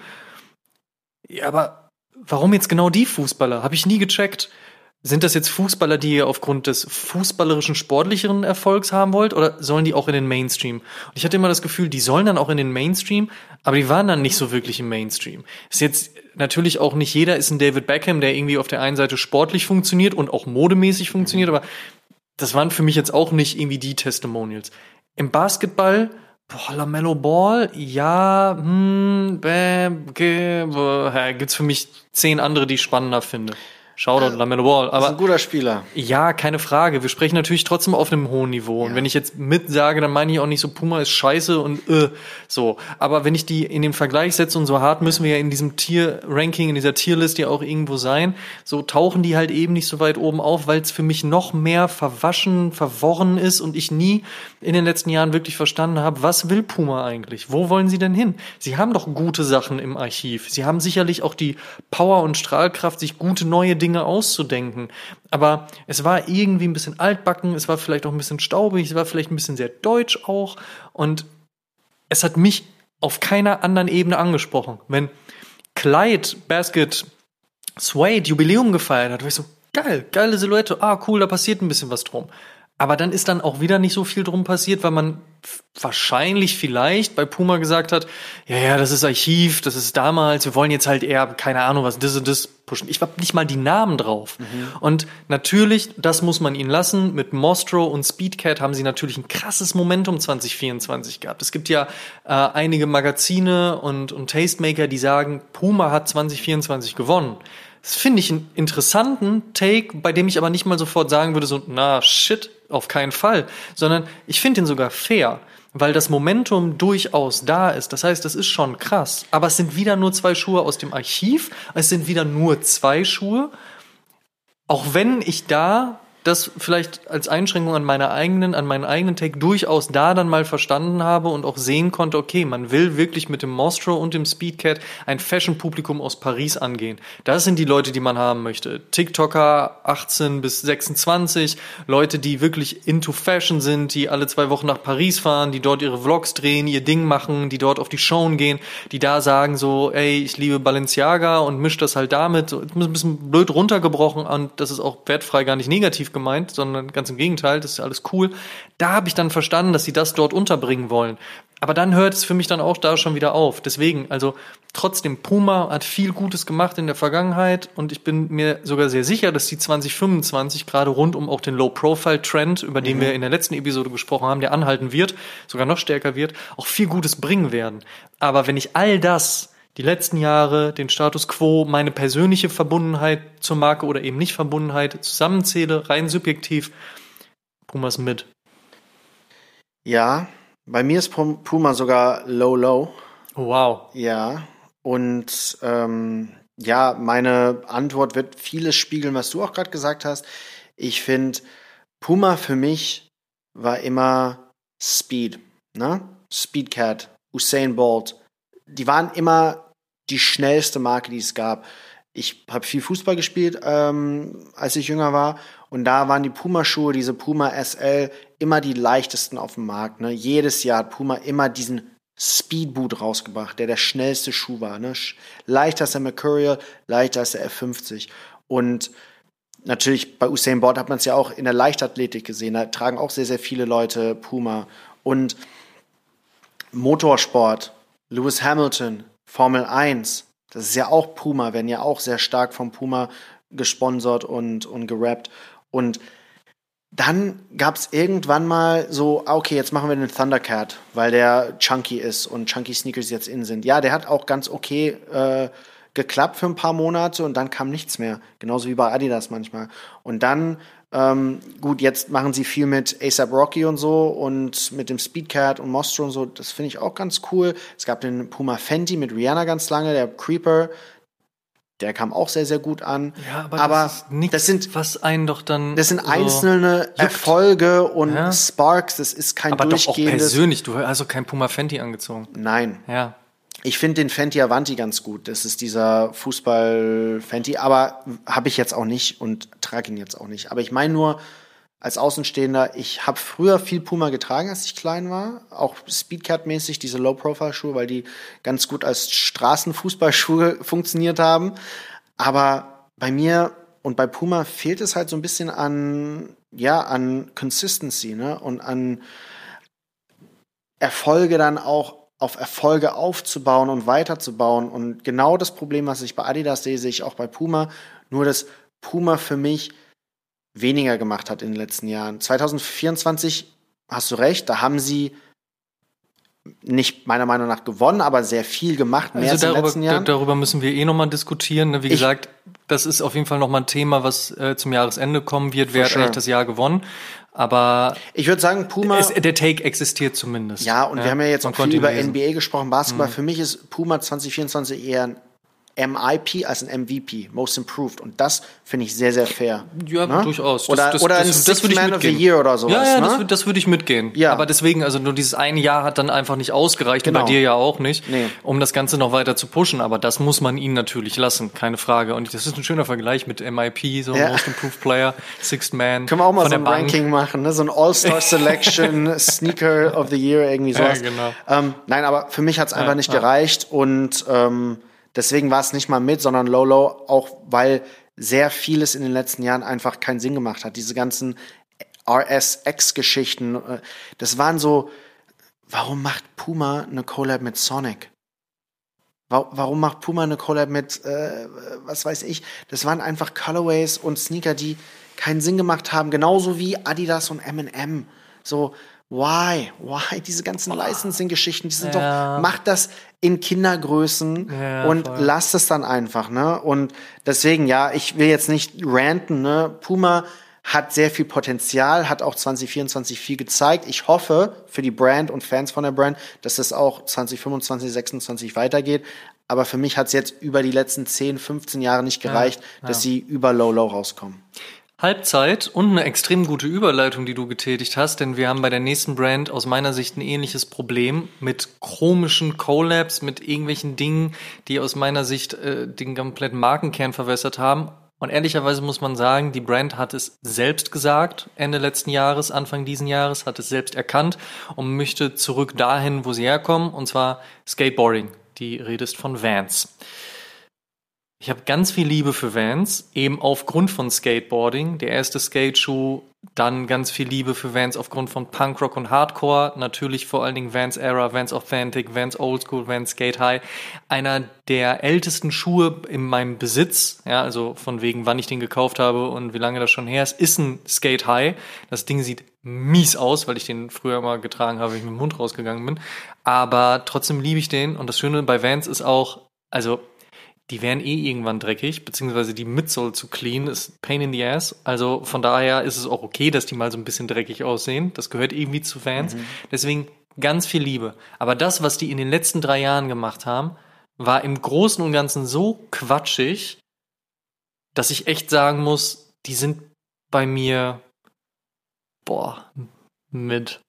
Ja, aber warum jetzt genau die Fußballer? Habe ich nie gecheckt. Sind das jetzt Fußballer, die ihr aufgrund des fußballerischen, sportlicheren Erfolgs haben wollt? Oder sollen die auch in den Mainstream? Und ich hatte immer das Gefühl, die sollen dann auch in den Mainstream, aber die waren dann nicht so wirklich im Mainstream. Ist jetzt natürlich auch nicht jeder ist ein David Beckham, der irgendwie auf der einen Seite sportlich funktioniert und auch modemäßig funktioniert, aber das waren für mich jetzt auch nicht irgendwie die Testimonials. Im Basketball, boah, LaMelo Ball, ja, hm, bäm, okay, boah, gibt's für mich zehn andere, die ich spannender finde. Shoutout, ja, LaMelo Ball. Aber ist ein guter Spieler. Ja, keine Frage. Wir sprechen natürlich trotzdem auf einem hohen Niveau. Ja. Und wenn ich jetzt mit sage, dann meine ich auch nicht so, Puma ist scheiße und äh, so. Aber wenn ich die in den Vergleich setze und so hart müssen wir ja in diesem Tier-Ranking, in dieser Tierlist ja auch irgendwo sein, so tauchen die halt eben nicht so weit oben auf, weil es für mich noch mehr verwaschen, verworren ist und ich nie in den letzten Jahren wirklich verstanden habe, was will Puma eigentlich? Wo wollen sie denn hin? Sie haben doch gute Sachen im Archiv. Sie haben sicherlich auch die Power und Strahlkraft, sich gute neue Dinge auszudenken. Aber es war irgendwie ein bisschen altbacken, es war vielleicht auch ein bisschen staubig, es war vielleicht ein bisschen sehr deutsch auch und es hat mich auf keiner anderen Ebene angesprochen. Wenn Clyde Basket Suede Jubiläum gefeiert hat, war ich so, geil, geile Silhouette, ah cool, da passiert ein bisschen was drum. Aber dann ist dann auch wieder nicht so viel drum passiert, weil man f- wahrscheinlich vielleicht bei Puma gesagt hat, ja, ja, das ist Archiv, das ist damals, wir wollen jetzt halt eher, keine Ahnung, was das und das pushen. Ich hab nicht mal die Namen drauf. Mhm. Und natürlich, das muss man ihnen lassen, mit Mostro und Speedcat haben sie natürlich ein krasses Momentum zwanzig vierundzwanzig gehabt. Es gibt ja äh, einige Magazine und, und Tastemaker, die sagen, Puma hat zwanzig vierundzwanzig gewonnen. Das finde ich einen interessanten Take, bei dem ich aber nicht mal sofort sagen würde, so, na, shit, auf keinen Fall. Sondern ich finde ihn sogar fair, weil das Momentum durchaus da ist. Das heißt, das ist schon krass. Aber es sind wieder nur zwei Schuhe aus dem Archiv. Es sind wieder nur zwei Schuhe. Auch wenn ich da das vielleicht als Einschränkung an meiner eigenen, an meinen eigenen Take durchaus da dann mal verstanden habe und auch sehen konnte, okay, man will wirklich mit dem Mostro und dem Speedcat ein Fashion-Publikum aus Paris angehen. Das sind die Leute, die man haben möchte. TikToker achtzehn bis sechsundzwanzig, Leute, die wirklich into Fashion sind, die alle zwei Wochen nach Paris fahren, die dort ihre Vlogs drehen, ihr Ding machen, die dort auf die Showen gehen, die da sagen so, ey, ich liebe Balenciaga und misch das halt damit. So, ein bisschen blöd runtergebrochen und das ist auch wertfrei gar nicht negativ gemeint, sondern ganz im Gegenteil, das ist alles cool. Da habe ich dann verstanden, dass sie das dort unterbringen wollen. Aber dann hört es für mich dann auch da schon wieder auf. Deswegen, also trotzdem, Puma hat viel Gutes gemacht in der Vergangenheit und ich bin mir sogar sehr sicher, dass die zwanzig fünfundzwanzig gerade rund um auch den Low-Profile-Trend, über den mhm. wir in der letzten Episode gesprochen haben, der anhalten wird, sogar noch stärker wird, auch viel Gutes bringen werden. Aber wenn ich all das die letzten Jahre, den Status Quo, meine persönliche Verbundenheit zur Marke oder eben nicht Verbundenheit zusammenzähle, rein subjektiv, Puma ist mit. Ja, bei mir ist Puma sogar low, low. Oh, wow. Ja, und ähm, ja, meine Antwort wird vieles spiegeln, was du auch gerade gesagt hast. Ich finde, Puma für mich war immer Speed, ne? Speedcat, Usain Bolt. Die waren immer die schnellste Marke, die es gab. Ich habe viel Fußball gespielt, ähm, als ich jünger war. Und da waren die Puma-Schuhe, diese Puma S L, immer die leichtesten auf dem Markt. Ne? Jedes Jahr hat Puma immer diesen Speedboot rausgebracht, der der schnellste Schuh war. Ne? Leichter als der Mercurial, leichter als der F fünfzig. Und natürlich bei Usain Bolt hat man es ja auch in der Leichtathletik gesehen. Da tragen auch sehr, sehr viele Leute Puma. Und Motorsport, Lewis Hamilton, Formel eins, das ist ja auch Puma, werden ja auch sehr stark vom Puma gesponsert und, und gerappt. Und dann gab es irgendwann mal so, okay, jetzt machen wir den Thundercat, weil der chunky ist und chunky Sneakers jetzt in sind. Ja, der hat auch ganz okay äh, geklappt für ein paar Monate und dann kam nichts mehr. Genauso wie bei Adidas manchmal. Und dann Ähm, gut, jetzt machen sie viel mit A$AP Rocky und so und mit dem Speedcat und Mostro und so. Das finde ich auch ganz cool. Es gab den Puma Fenty mit Rihanna ganz lange, der Creeper. Der kam auch sehr, sehr gut an. Ja, aber, aber das ist nichts, das sind, was einen doch dann Das sind so einzelne juckt. Erfolge und ja. Sparks. Das ist kein aber durchgehendes... Aber doch auch persönlich. Du hast doch kein Puma Fenty angezogen. Nein. Ja. Ich finde den Fenty Avanti ganz gut. Das ist dieser Fußball-Fenty, aber habe ich jetzt auch nicht und trage ihn jetzt auch nicht. Aber ich meine nur, als Außenstehender, ich habe früher viel Puma getragen, als ich klein war. Auch Speedcat-mäßig, diese Low-Profile-Schuhe, weil die ganz gut als Straßenfußballschuhe funktioniert haben. Aber bei mir und bei Puma fehlt es halt so ein bisschen an, ja, an Consistency, ne? Und an Erfolge dann auch auf Erfolge aufzubauen und weiterzubauen. Und genau das Problem, was ich bei Adidas sehe, sehe ich auch bei Puma. Nur, dass Puma für mich weniger gemacht hat in den letzten Jahren. zwanzig vierundzwanzig, hast du recht, da haben sie nicht meiner Meinung nach gewonnen, aber sehr viel gemacht, mehr also als in den darüber, letzten Jahren. Da, darüber müssen wir eh nochmal diskutieren. Wie ich, gesagt, das ist auf jeden Fall nochmal ein Thema, was äh, zum Jahresende kommen wird. Wer hat eigentlich das Jahr gewonnen? Aber ich würde sagen, Puma. Es, der Take existiert zumindest. Ja, und ja, wir haben ja jetzt auch viel über lesen. N B A gesprochen, Basketball. Mhm. Für mich ist Puma zwanzig vierundzwanzig eher ein M I P als ein M V P, Most Improved. Und das finde ich sehr, sehr fair. Ja, ne? Durchaus. Das, oder das, oder das, ein das, das Sixth Man of the Year oder sowas. Ja, ja, ne? das, das würde ich mitgehen. Ja. Aber deswegen, also nur dieses eine Jahr hat dann einfach nicht ausgereicht, genau. Und bei dir ja auch nicht, nee. um das Ganze noch weiter zu pushen. Aber das muss man ihnen natürlich lassen, keine Frage. Und das ist ein schöner Vergleich mit M I P, so ja. Most Improved Player, Sixth Man. Können wir auch mal so ein Ranking machen, ne? So ein All-Star Selection, Sneaker of the Year, irgendwie sowas. Ja, genau. Ähm, nein, aber für mich hat es einfach ja, nicht ja. gereicht und ähm, deswegen war es nicht mal mit, sondern Low-Low, auch weil sehr vieles in den letzten Jahren einfach keinen Sinn gemacht hat. Diese ganzen R S X-Geschichten, das waren so, warum macht Puma eine Collab mit Sonic? Warum macht Puma eine Collab mit, äh, was weiß ich? Das waren einfach Colorways und Sneaker, die keinen Sinn gemacht haben, genauso wie Adidas und M and M. So, why? Why? Diese ganzen Licensing-Geschichten, die sind ja. doch, macht das in Kindergrößen ja, und voll. Lasst es dann einfach, ne? Und deswegen, ja, ich will jetzt nicht ranten, ne? Puma hat sehr viel Potenzial, hat auch zwanzig vierundzwanzig viel gezeigt. Ich hoffe für die Brand und Fans von der Brand, dass das auch zwanzig fünfundzwanzig, sechsundzwanzig weitergeht. Aber für mich hat es jetzt über die letzten zehn, fünfzehn Jahre nicht gereicht, ja, ja. dass sie über Low-Low rauskommen. Halbzeit und eine extrem gute Überleitung, die du getätigt hast, denn wir haben bei der nächsten Brand aus meiner Sicht ein ähnliches Problem mit komischen Collabs, mit irgendwelchen Dingen, die aus meiner Sicht äh, den kompletten Markenkern verwässert haben. Und ehrlicherweise muss man sagen, die Brand hat es selbst gesagt, Ende letzten Jahres, Anfang diesen Jahres, hat es selbst erkannt und möchte zurück dahin, wo sie herkommen, und zwar Skateboarding. Die Rede ist von Vans. Ich habe ganz viel Liebe für Vans, eben aufgrund von Skateboarding. Der erste Skateschuh, dann ganz viel Liebe für Vans aufgrund von Punkrock und Hardcore. Natürlich vor allen Dingen Vans Era, Vans Authentic, Vans Old School, Vans Skate High. Einer der ältesten Schuhe in meinem Besitz, ja, also von wegen, wann ich den gekauft habe und wie lange das schon her ist, ist ein Skate High. Das Ding sieht mies aus, weil ich den früher mal getragen habe, wenn ich mit dem Mund rausgegangen bin. Aber trotzdem liebe ich den. Und das Schöne bei Vans ist auch, also die werden eh irgendwann dreckig, beziehungsweise die Midsole zu clean ist pain in the ass. Also von daher ist es auch okay, dass die mal so ein bisschen dreckig aussehen. Das gehört irgendwie zu Vans. Mhm. Deswegen ganz viel Liebe. Aber das, was die in den letzten drei Jahren gemacht haben, war im Großen und Ganzen so quatschig, dass ich echt sagen muss, die sind bei mir, boah, mit.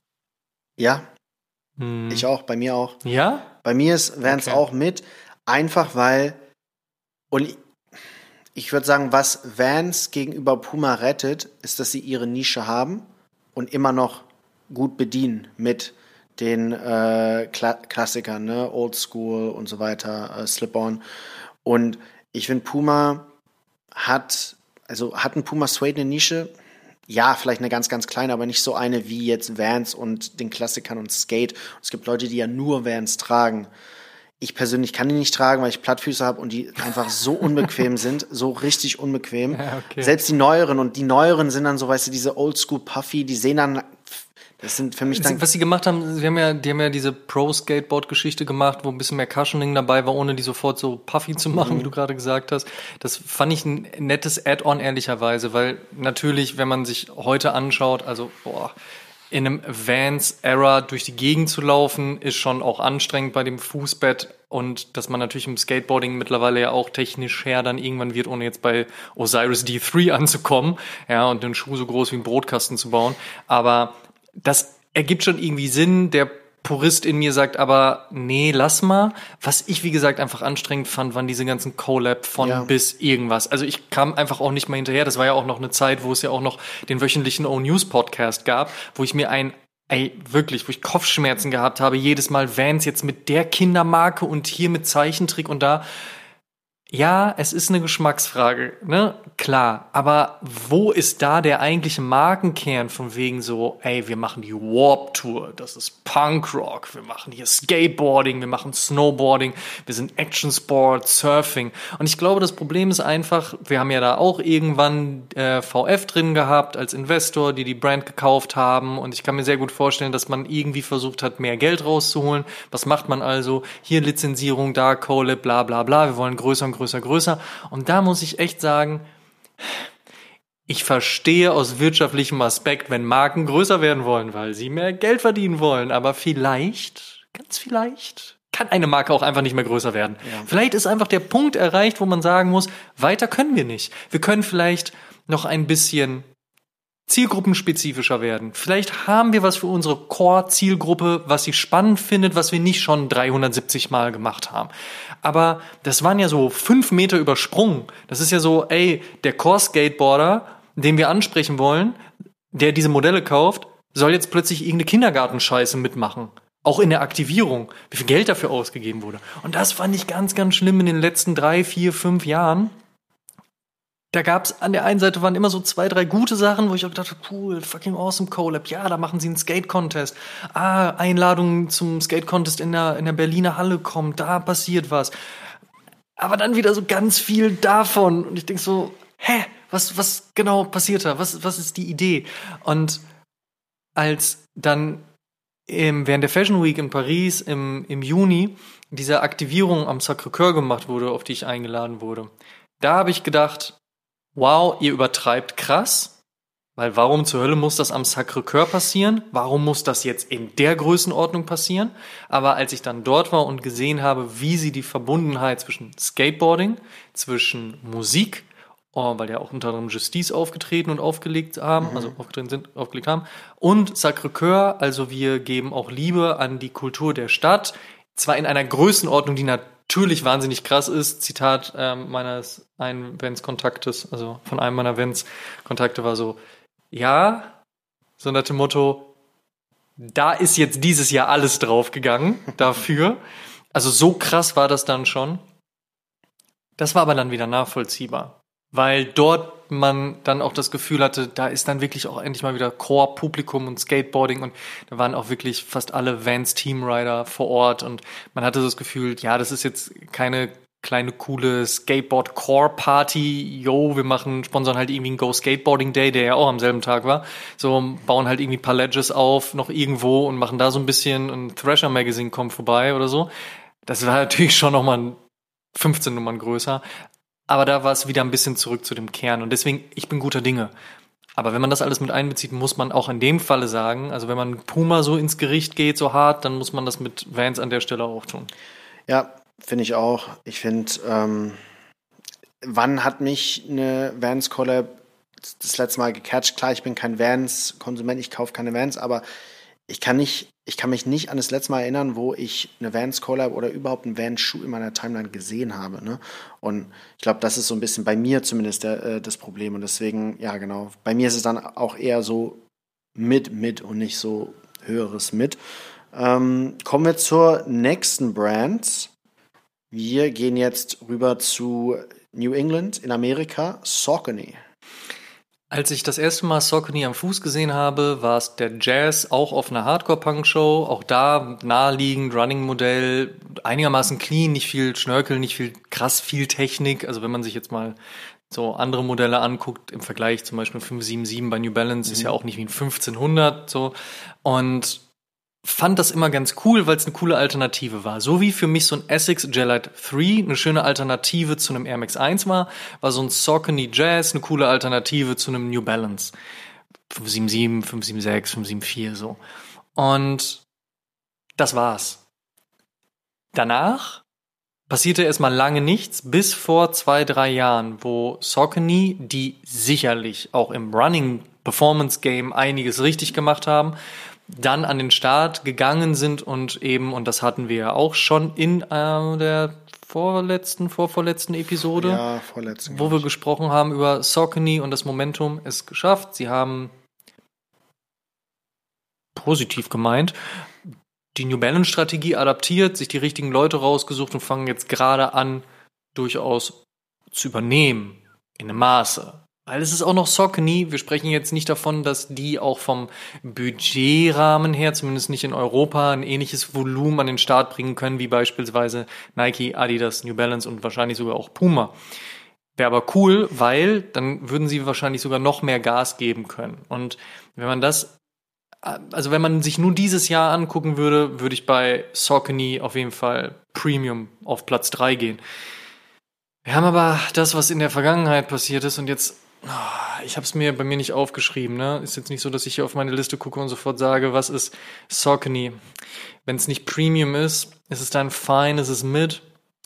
Ja, hm. ich auch, bei mir auch. Ja? Bei mir ist Vans okay. auch mit. Einfach weil, und ich würde sagen, was Vans gegenüber Puma rettet, ist, dass sie ihre Nische haben und immer noch gut bedienen mit den äh, Kla- Klassikern, ne? Old School und so weiter, äh, Slip-On. Und ich finde, Puma hat, also hat ein Puma Suede eine Nische? Ja, vielleicht eine ganz, ganz kleine, aber nicht so eine wie jetzt Vans und den Klassikern und Skate. Und es gibt Leute, die ja nur Vans tragen. Ich persönlich kann die nicht tragen, weil ich Plattfüße habe und die einfach so unbequem sind, so richtig unbequem. Ja, okay. Selbst die neueren und die neueren sind dann so, weißt du, diese Oldschool Puffy, die sehen dann, das sind für mich dann... Was sie gemacht haben, sie haben ja, die haben ja diese Pro-Skateboard-Geschichte gemacht, wo ein bisschen mehr Cushioning dabei war, ohne die sofort so puffy zu machen, mhm. wie du gerade gesagt hast. Das fand ich ein nettes Add-on, ehrlicherweise, weil natürlich, wenn man sich heute anschaut, also, boah, in einem Vans-Era durch die Gegend zu laufen, ist schon auch anstrengend bei dem Fußbett, und dass man natürlich im Skateboarding mittlerweile ja auch technisch her dann irgendwann wird, ohne jetzt bei Osiris D drei anzukommen, ja, und einen Schuh so groß wie ein Brotkasten zu bauen. Aber das ergibt schon irgendwie Sinn. Der Purist in mir sagt aber, nee, lass mal. Was ich, wie gesagt, einfach anstrengend fand, waren diese ganzen Collab von Ja. bis irgendwas. Also ich kam einfach auch nicht mal hinterher. Das war ja auch noch eine Zeit, wo es ja auch noch den wöchentlichen O-News-Podcast gab, wo ich mir ein, ey, wirklich, wo ich Kopfschmerzen gehabt habe. Jedes Mal Vans jetzt mit der Kindermarke und hier mit Zeichentrick und da. Ja, es ist eine Geschmacksfrage, ne? Klar. Aber wo ist da der eigentliche Markenkern von wegen so, ey, wir machen die Warped Tour, das ist Punkrock, wir machen hier Skateboarding, wir machen Snowboarding, wir sind Action Sport, Surfing. Und ich glaube, das Problem ist einfach, wir haben ja da auch irgendwann äh, V F drin gehabt als Investor, die die Brand gekauft haben. Und ich kann mir sehr gut vorstellen, dass man irgendwie versucht hat, mehr Geld rauszuholen. Was macht man also? Hier Lizenzierung, da Collab, bla bla bla. Wir wollen größer und größer größer, größer. Und da muss ich echt sagen, ich verstehe aus wirtschaftlichem Aspekt, wenn Marken größer werden wollen, weil sie mehr Geld verdienen wollen. Aber vielleicht, ganz vielleicht, kann eine Marke auch einfach nicht mehr größer werden. Ja. Vielleicht ist einfach der Punkt erreicht, wo man sagen muss, weiter können wir nicht. Wir können vielleicht noch ein bisschen zielgruppenspezifischer werden. Vielleicht haben wir was für unsere Core-Zielgruppe, was sie spannend findet, was wir nicht schon dreihundertsiebzig Mal gemacht haben. Aber das waren ja so fünf Meter übersprungen. Das ist ja so, ey, der Core-Skateboarder, den wir ansprechen wollen, der diese Modelle kauft, soll jetzt plötzlich irgendeine Kindergartenscheiße mitmachen. Auch in der Aktivierung, wie viel Geld dafür ausgegeben wurde. Und das fand ich ganz, ganz schlimm in den letzten drei, vier, fünf Jahren. Da gab's an der einen Seite waren immer so zwei, drei gute Sachen, wo ich auch dachte, cool, fucking awesome Collab. Ja, da machen sie einen Skate-Contest. Ah, Einladung zum Skate-Contest in der, in der Berliner Halle kommt, da passiert was. Aber dann wieder so ganz viel davon. Und ich denk so, hä, was, was genau passiert da? Was, was ist die Idee? Und als dann im, während der Fashion Week in Paris im, im Juni diese Aktivierung am Sacré-Cœur gemacht wurde, auf die ich eingeladen wurde, da habe ich gedacht, wow, ihr übertreibt krass, weil warum zur Hölle muss das am Sacré-Cœur passieren? Warum muss das jetzt in der Größenordnung passieren? Aber als ich dann dort war und gesehen habe, wie sie die Verbundenheit zwischen Skateboarding, zwischen Musik, oh, weil ja auch unter anderem Justice aufgetreten und aufgelegt haben, mhm. also aufgetreten sind, aufgelegt haben, und Sacré-Cœur, also wir geben auch Liebe an die Kultur der Stadt, zwar in einer Größenordnung, die natürlich natürlich wahnsinnig krass ist. Zitat ähm, meines einen Vans-Kontaktes, also von einem meiner Vans-Kontakte war so, ja, so nach dem Motto, da ist jetzt dieses Jahr alles draufgegangen dafür. Also so krass war das dann schon. Das war aber dann wieder nachvollziehbar, weil dort man dann auch das Gefühl hatte, da ist dann wirklich auch endlich mal wieder Core-Publikum und Skateboarding und da waren auch wirklich fast alle Vans-Teamrider vor Ort und man hatte so das Gefühl, ja, das ist jetzt keine kleine, coole Skateboard-Core-Party, yo, wir machen, sponsern halt irgendwie einen Go-Skateboarding-Day, der ja auch am selben Tag war, so bauen halt irgendwie ein paar Ledges auf, noch irgendwo und machen da so ein bisschen, ein Thrasher-Magazine kommt vorbei oder so. Das war natürlich schon nochmal fünfzehn Nummern größer. Aber da war es wieder ein bisschen zurück zu dem Kern. Und deswegen, ich bin guter Dinge. Aber wenn man das alles mit einbezieht, muss man auch in dem Falle sagen, also wenn man Puma so ins Gericht geht, so hart, dann muss man das mit Vans an der Stelle auch tun. Ja, finde ich auch. Ich finde, ähm, wann hat mich eine Vans-Collab das letzte Mal gecatcht? Klar, ich bin kein Vans-Konsument, ich kaufe keine Vans, aber ich kann nicht, ich kann mich nicht an das letzte Mal erinnern, wo ich eine Vans-Collab oder überhaupt einen Vans-Schuh in meiner Timeline gesehen habe. Ne? Und ich glaube, das ist so ein bisschen bei mir zumindest der, äh, das Problem. Und deswegen, ja genau, bei mir ist es dann auch eher so mit, mit und nicht so höheres mit. Ähm, kommen wir zur nächsten Brand. Wir gehen jetzt rüber zu New England in Amerika, Saucony. Als ich das erste Mal Saucony am Fuß gesehen habe, war es der Jazz, auch auf einer Hardcore-Punk-Show. Auch da naheliegend, Running-Modell, einigermaßen clean, nicht viel Schnörkel, nicht viel krass viel Technik. Also wenn man sich jetzt mal so andere Modelle anguckt, im Vergleich zum Beispiel fünf sieben sieben bei New Balance, mhm. ist ja auch nicht wie ein fünfzehnhundert so. Und fand das immer ganz cool, weil es eine coole Alternative war. So wie für mich so ein Essex Gelite drei eine schöne Alternative zu einem Air Max eins war, war so ein Saucony Jazz eine coole Alternative zu einem New Balance. fünf sieben sieben, fünf sieben sechs, fünf sieben vier so. Und das war's. Danach passierte erstmal lange nichts, bis vor zwei, drei Jahren, wo Saucony, die sicherlich auch im Running Performance Game einiges richtig gemacht haben, dann an den Start gegangen sind und eben, und das hatten wir ja auch schon in äh, der vorletzten, vorvorletzten Episode, ja, vorletzten, wo wir gesprochen haben über Saucony und das Momentum es geschafft. Sie haben positiv gemeint die New Balance Strategie adaptiert, sich die richtigen Leute rausgesucht und fangen jetzt gerade an, durchaus zu übernehmen in einem Maße. Weil es ist auch noch Saucony. Wir sprechen jetzt nicht davon, dass die auch vom Budgetrahmen her, zumindest nicht in Europa, ein ähnliches Volumen an den Start bringen können, wie beispielsweise Nike, Adidas, New Balance und wahrscheinlich sogar auch Puma. Wäre aber cool, weil dann würden sie wahrscheinlich sogar noch mehr Gas geben können. Und wenn man das, also wenn man sich nur dieses Jahr angucken würde, würde ich bei Saucony auf jeden Fall Premium auf Platz drei gehen. Wir haben aber das, was in der Vergangenheit passiert ist und jetzt, oh, ich habe es mir bei mir nicht aufgeschrieben, ne? Ist jetzt nicht so, dass ich hier auf meine Liste gucke und sofort sage, was ist Saucony? Wenn es nicht Premium ist, ist es dann Fine, ist es Mid?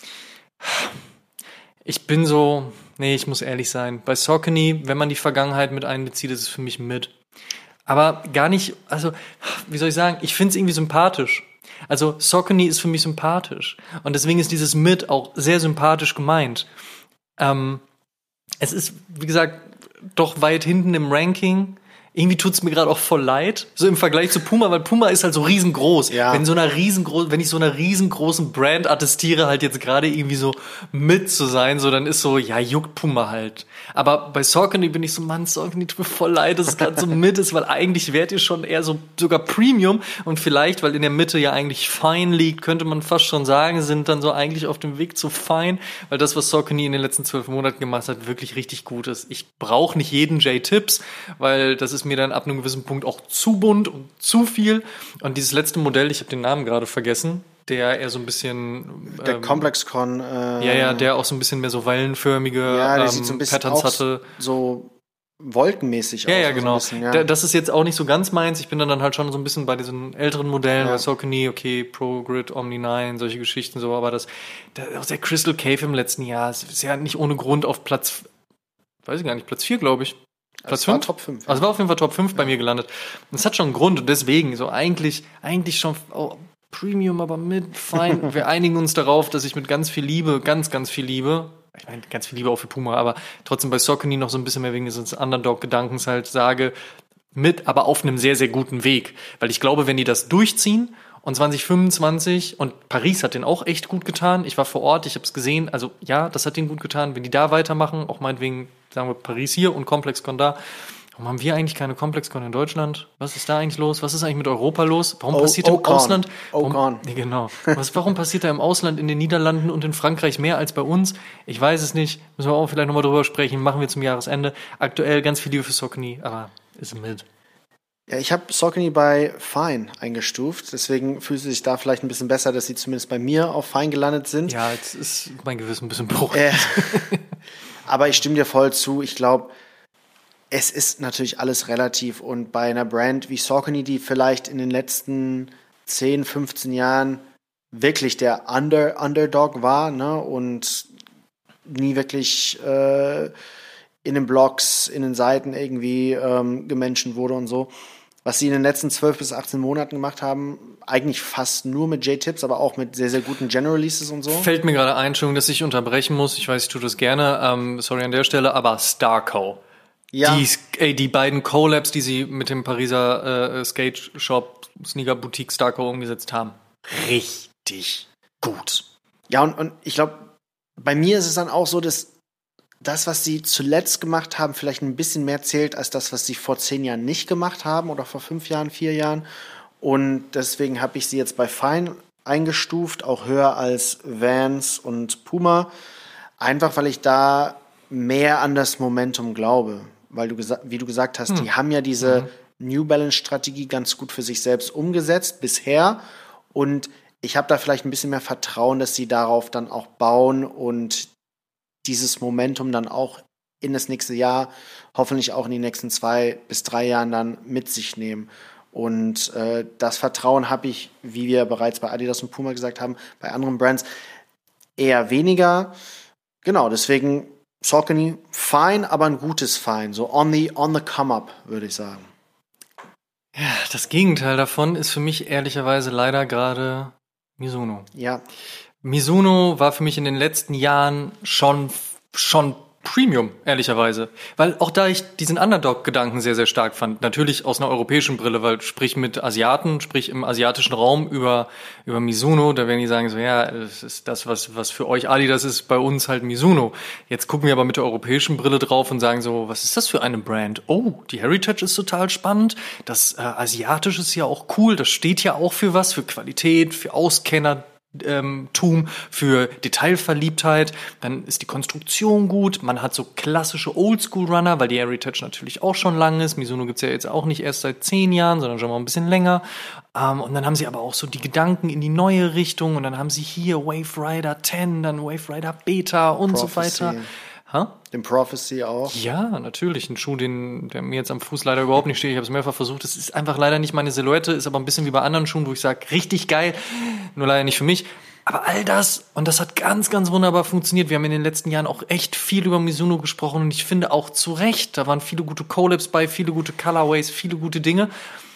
Ich bin so, nee, ich muss ehrlich sein. Bei Saucony, wenn man die Vergangenheit mit einbezieht, ist es für mich Mid. Aber gar nicht, also, wie soll ich sagen, ich finde es irgendwie sympathisch. Also Saucony ist für mich sympathisch. Und deswegen ist dieses Mid auch sehr sympathisch gemeint. Ähm, es ist, wie gesagt, doch weit hinten im Ranking. Irgendwie tut's mir gerade auch voll leid, so im Vergleich zu Puma, weil Puma ist halt so riesengroß. Ja. Wenn so einer riesengroß, wenn ich so einer riesengroßen Brand attestiere, halt jetzt gerade irgendwie so mit zu sein, so dann ist so, ja, juckt Puma halt. Aber bei Saucony bin ich so, Mann, Saucony tut mir voll leid, dass es gerade so mit ist, weil eigentlich wärt ihr schon eher so sogar Premium und vielleicht, weil in der Mitte ja eigentlich Fine liegt, könnte man fast schon sagen, sind dann so eigentlich auf dem Weg zu Fine, weil das, was Saucony in den letzten zwölf Monaten gemacht hat, wirklich richtig gut ist. Ich brauche nicht jeden J-Tips, weil das ist mir dann ab einem gewissen Punkt auch zu bunt und zu viel. Und dieses letzte Modell, ich habe den Namen gerade vergessen, der eher so ein bisschen... Der ähm, ComplexCon. Äh, ja, ja, der auch so ein bisschen mehr so wellenförmige ja, der ähm, sieht so ein bisschen Patterns auch hatte. So wolkenmäßig Ja, aus. ja, also genau. ein bisschen, ja. Da- Das ist jetzt auch nicht so ganz meins. Ich bin dann, dann halt schon so ein bisschen bei diesen älteren Modellen, Ja. bei Saucony, okay, Pro Grid, Omni neun, solche Geschichten so, aber das, der, auch der Crystal Cave im letzten Jahr ist ja nicht ohne Grund auf Platz, weiß ich gar nicht, Platz vier, glaube ich. Platz Es war fünf? Top fünf. Also war auf jeden Fall Top fünf bei mir gelandet. Und das hat schon einen Grund und deswegen, so eigentlich, eigentlich schon oh, Premium, aber mit fein. Wir einigen uns darauf, dass ich mit ganz viel Liebe, ganz, ganz viel Liebe, ich meine, ganz viel Liebe auch für Puma, aber trotzdem bei Saucony noch so ein bisschen mehr wegen des Underdog-Gedankens halt sage, mit, aber auf einem sehr, sehr guten Weg. Weil ich glaube, wenn die das durchziehen und zwanzig fünfundzwanzig, und Paris hat den auch echt gut getan, ich war vor Ort, ich habe es gesehen, also ja, das hat denen gut getan, wenn die da weitermachen, auch meinetwegen, sagen wir Paris hier und ComplexCon da. Warum haben wir eigentlich keine ComplexCon in Deutschland? Was ist da eigentlich los? Was ist eigentlich mit Europa los? Warum Oh, passiert im Ocon. Ausland? Warum, Ocon. nee, genau. Was, warum passiert da im Ausland, in den Niederlanden und in Frankreich mehr als bei uns? Ich weiß es nicht. Müssen wir auch vielleicht nochmal drüber sprechen. Machen wir zum Jahresende. Aktuell ganz viel Liebe für Saucony, aber ist mit. Ja, ich habe Saucony bei Fine eingestuft, deswegen fühlt es sich da vielleicht ein bisschen besser, dass sie zumindest bei mir auf Fine gelandet sind. Ja, jetzt ist mein Gewissen ein bisschen bruch. Äh, aber ich stimme dir voll zu. Ich glaube, es ist natürlich alles relativ und bei einer Brand wie Saucony, die vielleicht in den letzten zehn, fünfzehn Jahren wirklich der Under Underdog war, ne, und nie wirklich äh, in den Blogs, in den Seiten irgendwie ähm, gemenschen wurde und so. Was sie in den letzten zwölf bis achtzehn Monaten gemacht haben, eigentlich fast nur mit J-Tips, aber auch mit sehr, sehr guten Gen-Releases und so. Fällt mir gerade ein, Entschuldigung, dass ich unterbrechen muss. Ich weiß, ich tue das gerne. Ähm, sorry an der Stelle, aber Starco. Ja. Die, ey, die beiden Collabs, die sie mit dem Pariser äh, Skate Shop, Sneaker Boutique Starco umgesetzt haben. Richtig gut. Ja, und, und ich glaube, bei mir ist es dann auch so, dass das, was sie zuletzt gemacht haben, vielleicht ein bisschen mehr zählt als das, was sie vor zehn Jahren nicht gemacht haben oder vor fünf Jahren, vier Jahren. Und deswegen habe ich sie jetzt bei Fine eingestuft, auch höher als Vans und Puma. Einfach, weil ich da mehr an das Momentum glaube. Weil du, gesa- wie du gesagt hast, hm. die haben ja diese mhm. New Balance-Strategie ganz gut für sich selbst umgesetzt bisher. Und ich habe da vielleicht ein bisschen mehr Vertrauen, dass sie darauf dann auch bauen und dieses Momentum dann auch in das nächste Jahr, hoffentlich auch in die nächsten zwei bis drei Jahren dann mit sich nehmen. Und äh, das Vertrauen habe ich, wie wir bereits bei Adidas und Puma gesagt haben, bei anderen Brands eher weniger. Genau, deswegen Saucony, fine, aber ein gutes Fine. So on the, on the come up, würde ich sagen. Ja, das Gegenteil davon ist für mich ehrlicherweise leider gerade Mizuno. Ja. Mizuno war für mich in den letzten Jahren schon, schon Premium, ehrlicherweise. Weil auch da ich diesen Underdog-Gedanken sehr, sehr stark fand. Natürlich aus einer europäischen Brille, weil sprich mit Asiaten, sprich im asiatischen Raum über, über Mizuno, da werden die sagen so, ja, das ist das, was, was für euch Adidas ist, bei uns halt Mizuno. Jetzt gucken wir aber mit der europäischen Brille drauf und sagen so, was ist das für eine Brand? Oh, die Heritage ist total spannend. Das äh, Asiatische ist ja auch cool. Das steht ja auch für was, für Qualität, für Auskenner, Ähm, Tum, für Detailverliebtheit, dann ist die Konstruktion gut, man hat so klassische Oldschool-Runner, weil die Heritage natürlich auch schon lang ist, Mizuno gibt's ja jetzt auch nicht erst seit zehn Jahren, sondern schon mal ein bisschen länger, ähm, und dann haben sie aber auch so die Gedanken in die neue Richtung und dann haben sie hier Wave Rider zehn, dann Wave Rider Beta und Prophecy. so weiter. Ha? Den Prophecy auch. Ja, natürlich. Ein Schuh, den, der mir jetzt am Fuß leider überhaupt nicht steht. Ich habe es mehrfach versucht. Es ist einfach leider nicht meine Silhouette. Ist aber ein bisschen wie bei anderen Schuhen, wo ich sage, richtig geil. Nur leider nicht für mich. Aber all das, und das hat ganz, ganz wunderbar funktioniert. Wir haben in den letzten Jahren auch echt viel über Mizuno gesprochen. Und ich finde auch zu Recht, da waren viele gute Collabs bei, viele gute Colorways, viele gute Dinge.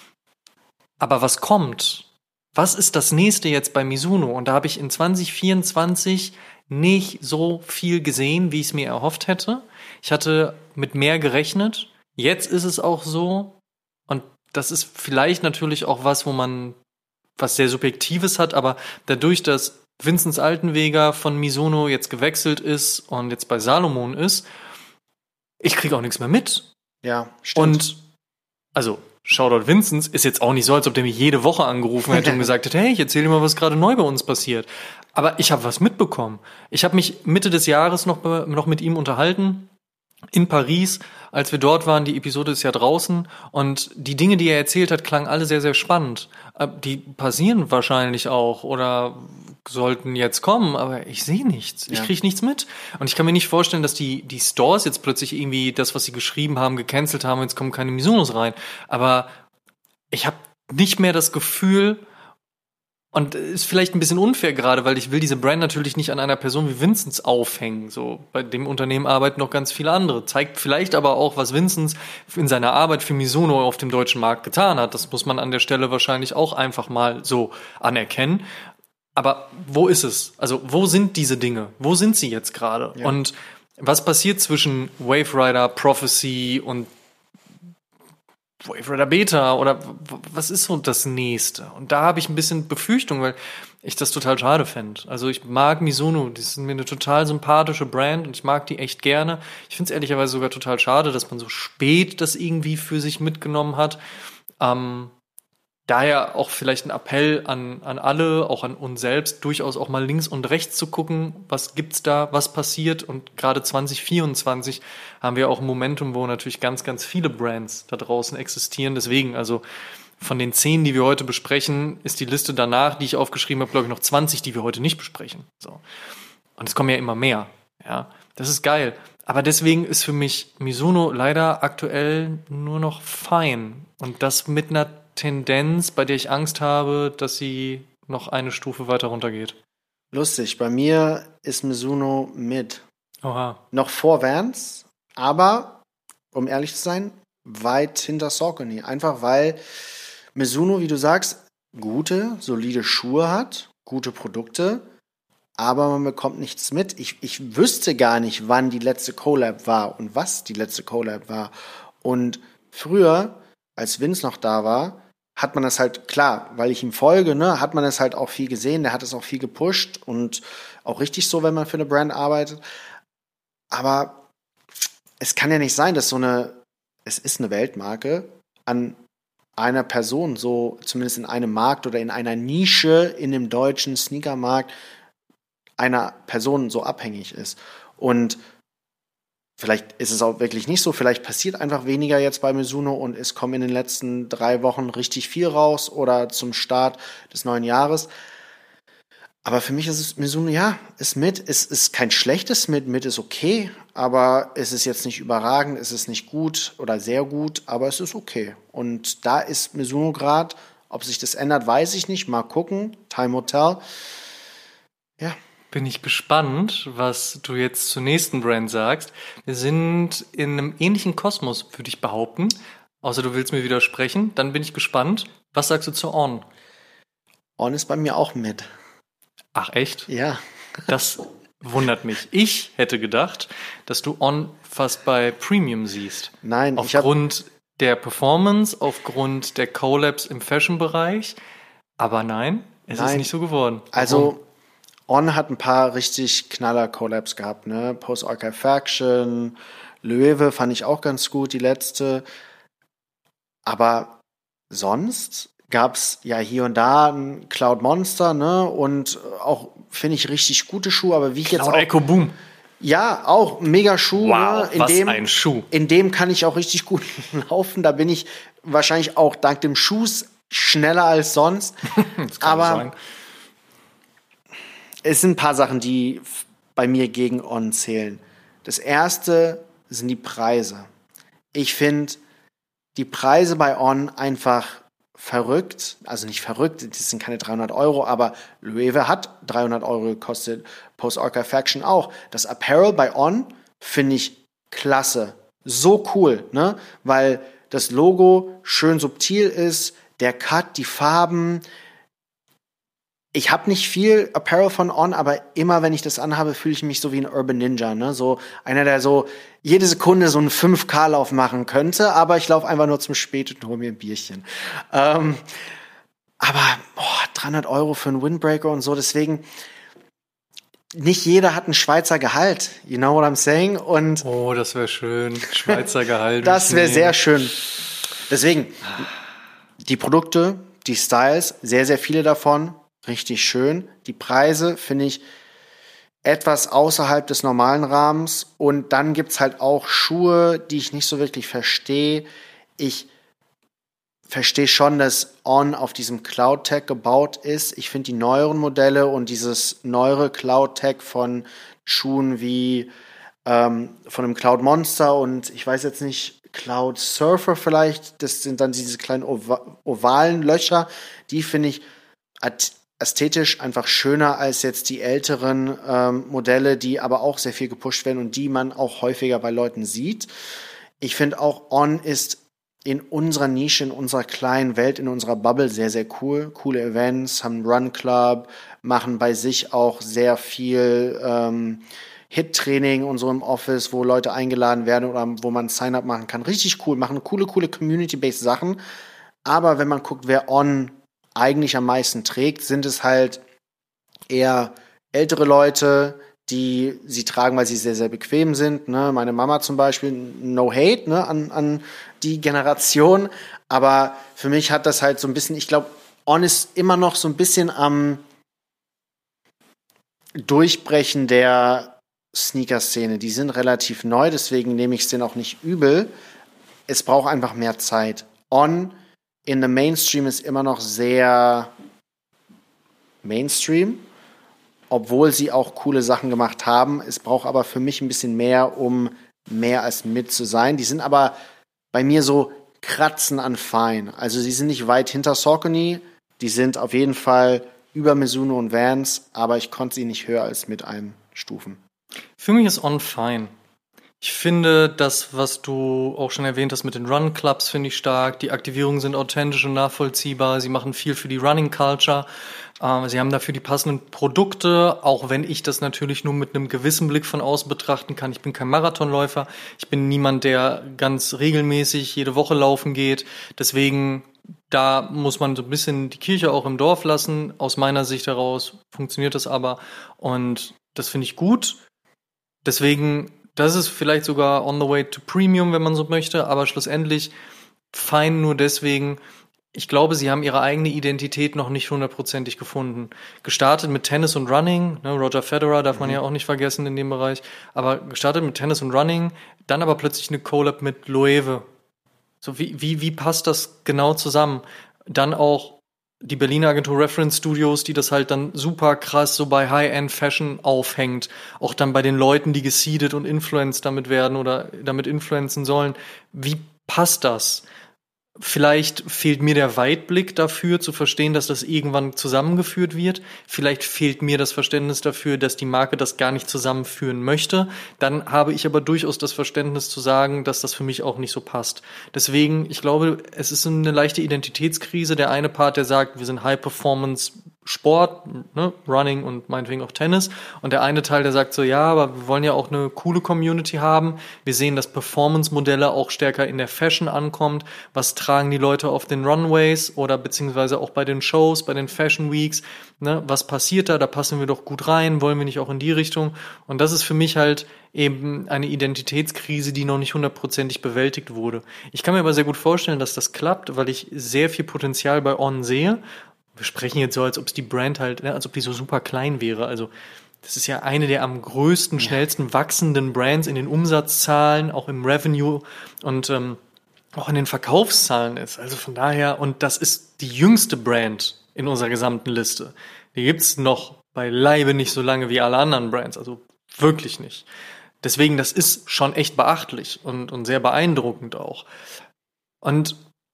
Aber was kommt? Was ist das nächste jetzt bei Mizuno? Und da habe ich in zwanzig vierundzwanzig nicht so viel gesehen, wie ich es mir erhofft hätte. Ich hatte mit mehr gerechnet. Jetzt ist es auch so. Und das ist vielleicht natürlich auch was, wo man was sehr Subjektives hat, aber dadurch, dass Vinzenz Altenweger von Mizuno jetzt gewechselt ist und jetzt bei Salomon ist, ich kriege auch nichts mehr mit. Ja, stimmt. Und also Shoutout Vinzenz ist jetzt auch nicht so, als ob der mich jede Woche angerufen hätte und gesagt hätte, hey, ich erzähl dir mal, was gerade neu bei uns passiert. Aber ich habe was mitbekommen. Ich habe mich Mitte des Jahres noch, noch mit ihm unterhalten in Paris, als wir dort waren. Die Episode ist ja draußen und die Dinge, die er erzählt hat, klangen alle sehr, sehr spannend. Die passieren wahrscheinlich auch oder sollten jetzt kommen, aber ich sehe nichts. Ich Ja. kriege nichts mit. Und ich kann mir nicht vorstellen, dass die, die Stores jetzt plötzlich irgendwie das, was sie geschrieben haben, gecancelt haben und jetzt kommen keine Mizunos rein. Aber ich habe nicht mehr das Gefühl, und ist vielleicht ein bisschen unfair gerade, weil ich will diese Brand natürlich nicht an einer Person wie Vinzenz aufhängen. So, bei dem Unternehmen arbeiten noch ganz viele andere. Zeigt vielleicht aber auch, was Vinzenz in seiner Arbeit für Mizuno auf dem deutschen Markt getan hat. Das muss man an der Stelle wahrscheinlich auch einfach mal so anerkennen. Aber wo ist es? Also, wo sind diese Dinge? Wo sind sie jetzt gerade? Ja. Und was passiert zwischen Wave Rider, Prophecy und Wave Rider Beta oder was ist so das Nächste? Und da habe ich ein bisschen Befürchtung, weil ich das total schade fände. Also ich mag Mizuno, die sind mir eine total sympathische Brand und ich mag die echt gerne. Ich finde es ehrlicherweise sogar total schade, dass man so spät das irgendwie für sich mitgenommen hat. Ähm, daher auch vielleicht ein Appell an, an alle, auch an uns selbst, durchaus auch mal links und rechts zu gucken, was gibt's da, was passiert. Und gerade zwanzig vierundzwanzig haben wir auch ein Momentum, wo natürlich ganz, ganz viele Brands da draußen existieren. Deswegen, also von den zehn, die wir heute besprechen, ist die Liste danach, die ich aufgeschrieben habe, glaube ich, noch zwanzig, die wir heute nicht besprechen. So. Und es kommen ja immer mehr. Ja, das ist geil. Aber deswegen ist für mich Mizuno leider aktuell nur noch fein. Und das mit einer Tendenz, bei der ich Angst habe, dass sie noch eine Stufe weiter runtergeht. Lustig, bei mir ist Mizuno mit. Oha. Noch vor Vans, aber, um ehrlich zu sein, weit hinter Saucony. Einfach weil Mizuno, wie du sagst, gute, solide Schuhe hat, gute Produkte, aber man bekommt nichts mit. Ich, ich wüsste gar nicht, wann die letzte Collab war und was die letzte Collab war. Und früher, als Vince noch da war, hat man das halt, klar, weil ich ihm folge, ne, hat man das halt auch viel gesehen, der hat es auch viel gepusht und auch richtig so, wenn man für eine Brand arbeitet. Aber es kann ja nicht sein, dass so eine, es ist eine Weltmarke, an einer Person, so zumindest in einem Markt oder in einer Nische in dem deutschen Sneakermarkt, einer Person so abhängig ist. Und vielleicht ist es auch wirklich nicht so, vielleicht passiert einfach weniger jetzt bei Mizuno und es kommt in den letzten drei Wochen richtig viel raus oder zum Start des neuen Jahres. Aber für mich ist es Mizuno, ja, ist mit, es ist kein schlechtes mit, mit ist okay, aber es ist jetzt nicht überragend, es ist nicht gut oder sehr gut, aber es ist okay. Und da ist Mizuno gerade, ob sich das ändert, weiß ich nicht, mal gucken, Time will tell. Ja. Bin ich gespannt, was du jetzt zur nächsten Brand sagst. Wir sind in einem ähnlichen Kosmos, würde ich behaupten. Außer du willst mir widersprechen, dann bin ich gespannt. Was sagst du zu On? On ist bei mir auch mit. Ach, echt? Ja. Das wundert mich. Ich hätte gedacht, dass du On fast bei Premium siehst. Nein, ich Aufgrund der Performance, aufgrund der Collabs im Fashion-Bereich. Aber nein, es nein. ist nicht so geworden. Warum? Also, On hat ein paar richtig knaller Collabs gehabt, ne? Post-Archive Faction, Loewe fand ich auch ganz gut, die letzte. Aber sonst gab's ja hier und da ein Cloud Monster, ne? Und auch, finde ich, richtig gute Schuhe, aber wie ich jetzt Cloud auch... Echo Boom. Ja, auch ein mega Schuh. Wow, ne? In was dem, ein Schuh. In dem kann ich auch richtig gut laufen. Da bin ich wahrscheinlich auch dank dem Schuhs schneller als sonst. Das kann aber sein. Es sind ein paar Sachen, die bei mir gegen On zählen. Das erste sind die Preise. Ich finde die Preise bei On einfach verrückt. Also nicht verrückt, das sind keine dreihundert Euro, aber Loewe hat dreihundert Euro gekostet. Post-Archive Faction auch. Das Apparel bei On finde ich klasse. So cool, ne? Weil das Logo schön subtil ist, der Cut, die Farben. Ich habe nicht viel Apparel von On, aber immer, wenn ich das anhabe, fühle ich mich so wie ein Urban Ninja, ne? So einer, der so jede Sekunde so einen fünf K-Lauf machen könnte, aber ich laufe einfach nur zum Spät und hole mir ein Bierchen. Ähm, aber boah, dreihundert Euro für einen Windbreaker und so, deswegen nicht jeder hat ein Schweizer Gehalt, you know what I'm saying? Und oh, das wäre schön, Schweizer Gehalt. Das wäre sehr schön. Deswegen, die Produkte, die Styles, sehr, sehr viele davon, richtig schön. Die Preise finde ich etwas außerhalb des normalen Rahmens. Und dann gibt's halt auch Schuhe, die ich nicht so wirklich verstehe. Ich verstehe schon, dass On auf diesem Cloud-Tech gebaut ist. Ich finde die neueren Modelle und dieses neuere Cloud-Tech von Schuhen wie ähm, von einem Cloud Monster und ich weiß jetzt nicht, Cloud Surfer vielleicht, das sind dann diese kleinen ova- ovalen Löcher, die finde ich ästhetisch einfach schöner als jetzt die älteren ähm, Modelle, die aber auch sehr viel gepusht werden und die man auch häufiger bei Leuten sieht. Ich finde auch, On ist in unserer Nische, in unserer kleinen Welt, in unserer Bubble sehr, sehr cool. Coole Events, haben einen Run Club, machen bei sich auch sehr viel ähm, Hit-Training und so im Office, wo Leute eingeladen werden oder wo man Sign-up machen kann. Richtig cool, machen coole, coole Community-based Sachen. Aber wenn man guckt, wer On eigentlich am meisten trägt, sind es halt eher ältere Leute, die sie tragen, weil sie sehr, sehr bequem sind. Ne? Meine Mama zum Beispiel, no hate, ne? an, an die Generation. Aber für mich hat das halt so ein bisschen, ich glaube, On ist immer noch so ein bisschen am Durchbrechen der Sneaker-Szene. Die sind relativ neu, deswegen nehme ich es denen auch nicht übel. Es braucht einfach mehr Zeit. On in the Mainstream ist immer noch sehr Mainstream, obwohl sie auch coole Sachen gemacht haben. Es braucht aber für mich ein bisschen mehr, um mehr als mit zu sein. Die sind aber bei mir so kratzen an Fine. Also sie sind nicht weit hinter Saucony, die sind auf jeden Fall über Mizuno und Vans, aber ich konnte sie nicht höher als mit einstufen. Für mich ist On fine. Ich finde das, was du auch schon erwähnt hast mit den Run-Clubs, finde ich stark. Die Aktivierungen sind authentisch und nachvollziehbar. Sie machen viel für die Running-Culture. Ähm, sie haben dafür die passenden Produkte, auch wenn ich das natürlich nur mit einem gewissen Blick von außen betrachten kann. Ich bin kein Marathonläufer. Ich bin niemand, der ganz regelmäßig jede Woche laufen geht. Deswegen, da muss man so ein bisschen die Kirche auch im Dorf lassen. Aus meiner Sicht heraus funktioniert das aber. Und das finde ich gut. Deswegen, das ist vielleicht sogar on the way to Premium, wenn man so möchte, aber schlussendlich fein nur deswegen, ich glaube, sie haben ihre eigene Identität noch nicht hundertprozentig gefunden. Gestartet mit Tennis und Running, ne, Roger Federer darf man mhm. ja auch nicht vergessen in dem Bereich, aber gestartet mit Tennis und Running, dann aber plötzlich eine Collab mit Loewe. So, wie, wie, wie passt das genau zusammen? Dann auch die Berliner Agentur Reference Studios, die das halt dann super krass so bei High-End-Fashion aufhängt. Auch dann bei den Leuten, die geseedet und influenced damit werden oder damit influenzen sollen. Wie passt das? Vielleicht fehlt mir der Weitblick dafür, zu verstehen, dass das irgendwann zusammengeführt wird. Vielleicht fehlt mir das Verständnis dafür, dass die Marke das gar nicht zusammenführen möchte. Dann habe ich aber durchaus das Verständnis zu sagen, dass das für mich auch nicht so passt. Deswegen, ich glaube, es ist eine leichte Identitätskrise. Der eine Part, der sagt, wir sind High-Performance Sport, ne, Running und meinetwegen auch Tennis. Und der eine Teil, der sagt so, ja, aber wir wollen ja auch eine coole Community haben. Wir sehen, dass Performance-Modelle auch stärker in der Fashion ankommt. Was tragen die Leute auf den Runways oder beziehungsweise auch bei den Shows, bei den Fashion Weeks? Ne, was passiert da? Da passen wir doch gut rein. Wollen wir nicht auch in die Richtung? Und das ist für mich halt eben eine Identitätskrise, die noch nicht hundertprozentig bewältigt wurde. Ich kann mir aber sehr gut vorstellen, dass das klappt, weil ich sehr viel Potenzial bei On sehe. Wir sprechen jetzt so, als ob es die Brand halt, ne, als ob die so super klein wäre. Also das ist ja eine der am größten, schnellsten wachsenden Brands in den Umsatzzahlen, auch im Revenue und ähm, auch in den Verkaufszahlen ist. Also von daher, und das ist die jüngste Brand in unserer gesamten Liste. Die gibt's noch beileibe nicht so lange wie alle anderen Brands, also wirklich nicht. Deswegen, das ist schon echt beachtlich und, und sehr beeindruckend auch. Und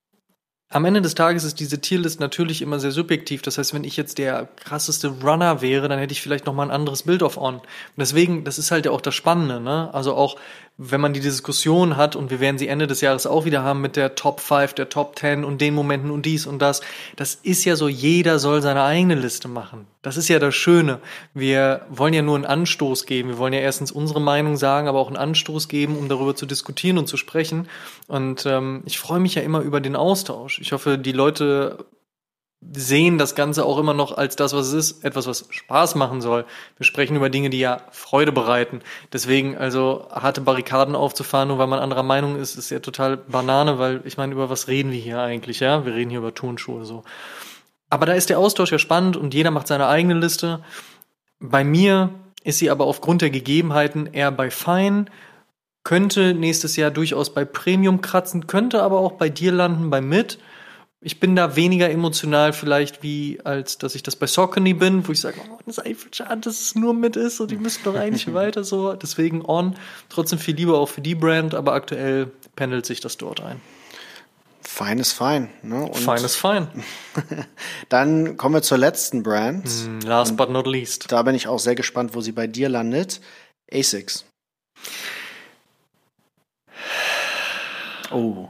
am Ende des Tages ist diese Tierlist natürlich immer sehr subjektiv. Das heißt, wenn ich jetzt der krasseste Runner wäre, dann hätte ich vielleicht noch mal ein anderes Bild auf On. Und deswegen, das ist halt ja auch das Spannende, ne? Also auch, wenn man die Diskussion hat, und wir werden sie Ende des Jahres auch wieder haben mit der Top fünf, der Top zehn und den Momenten und dies und das. Das ist ja so, jeder soll seine eigene Liste machen. Das ist ja das Schöne. Wir wollen ja nur einen Anstoß geben. Wir wollen ja erstens unsere Meinung sagen, aber auch einen Anstoß geben, um darüber zu diskutieren und zu sprechen. Und ähm, ich freue mich ja immer über den Austausch. Ich hoffe, die Leute sehen das Ganze auch immer noch als das, was es ist, etwas, was Spaß machen soll. Wir sprechen über Dinge, die ja Freude bereiten. Deswegen, also harte Barrikaden aufzufahren, nur weil man anderer Meinung ist, ist ja total Banane, weil ich meine, über was reden wir hier eigentlich, ja? Wir reden hier über Turnschuhe so. Aber da ist der Austausch ja spannend und jeder macht seine eigene Liste. Bei mir ist sie aber aufgrund der Gegebenheiten eher bei Fine, könnte nächstes Jahr durchaus bei Premium kratzen, könnte aber auch bei dir landen, bei Mid. Ich bin da weniger emotional vielleicht, wie als dass ich das bei Saucony bin, wo ich sage, oh, das ist einfach schade, dass es nur mit ist und die müssen doch eigentlich weiter so. Deswegen On. Trotzdem viel Liebe auch für die Brand, aber aktuell pendelt sich das dort ein. Fein ist fein. Ne? Und fein ist fein. Dann kommen wir zur letzten Brand. Mm, last und but not least. Da bin ich auch sehr gespannt, wo sie bei dir landet. Asics. Oh.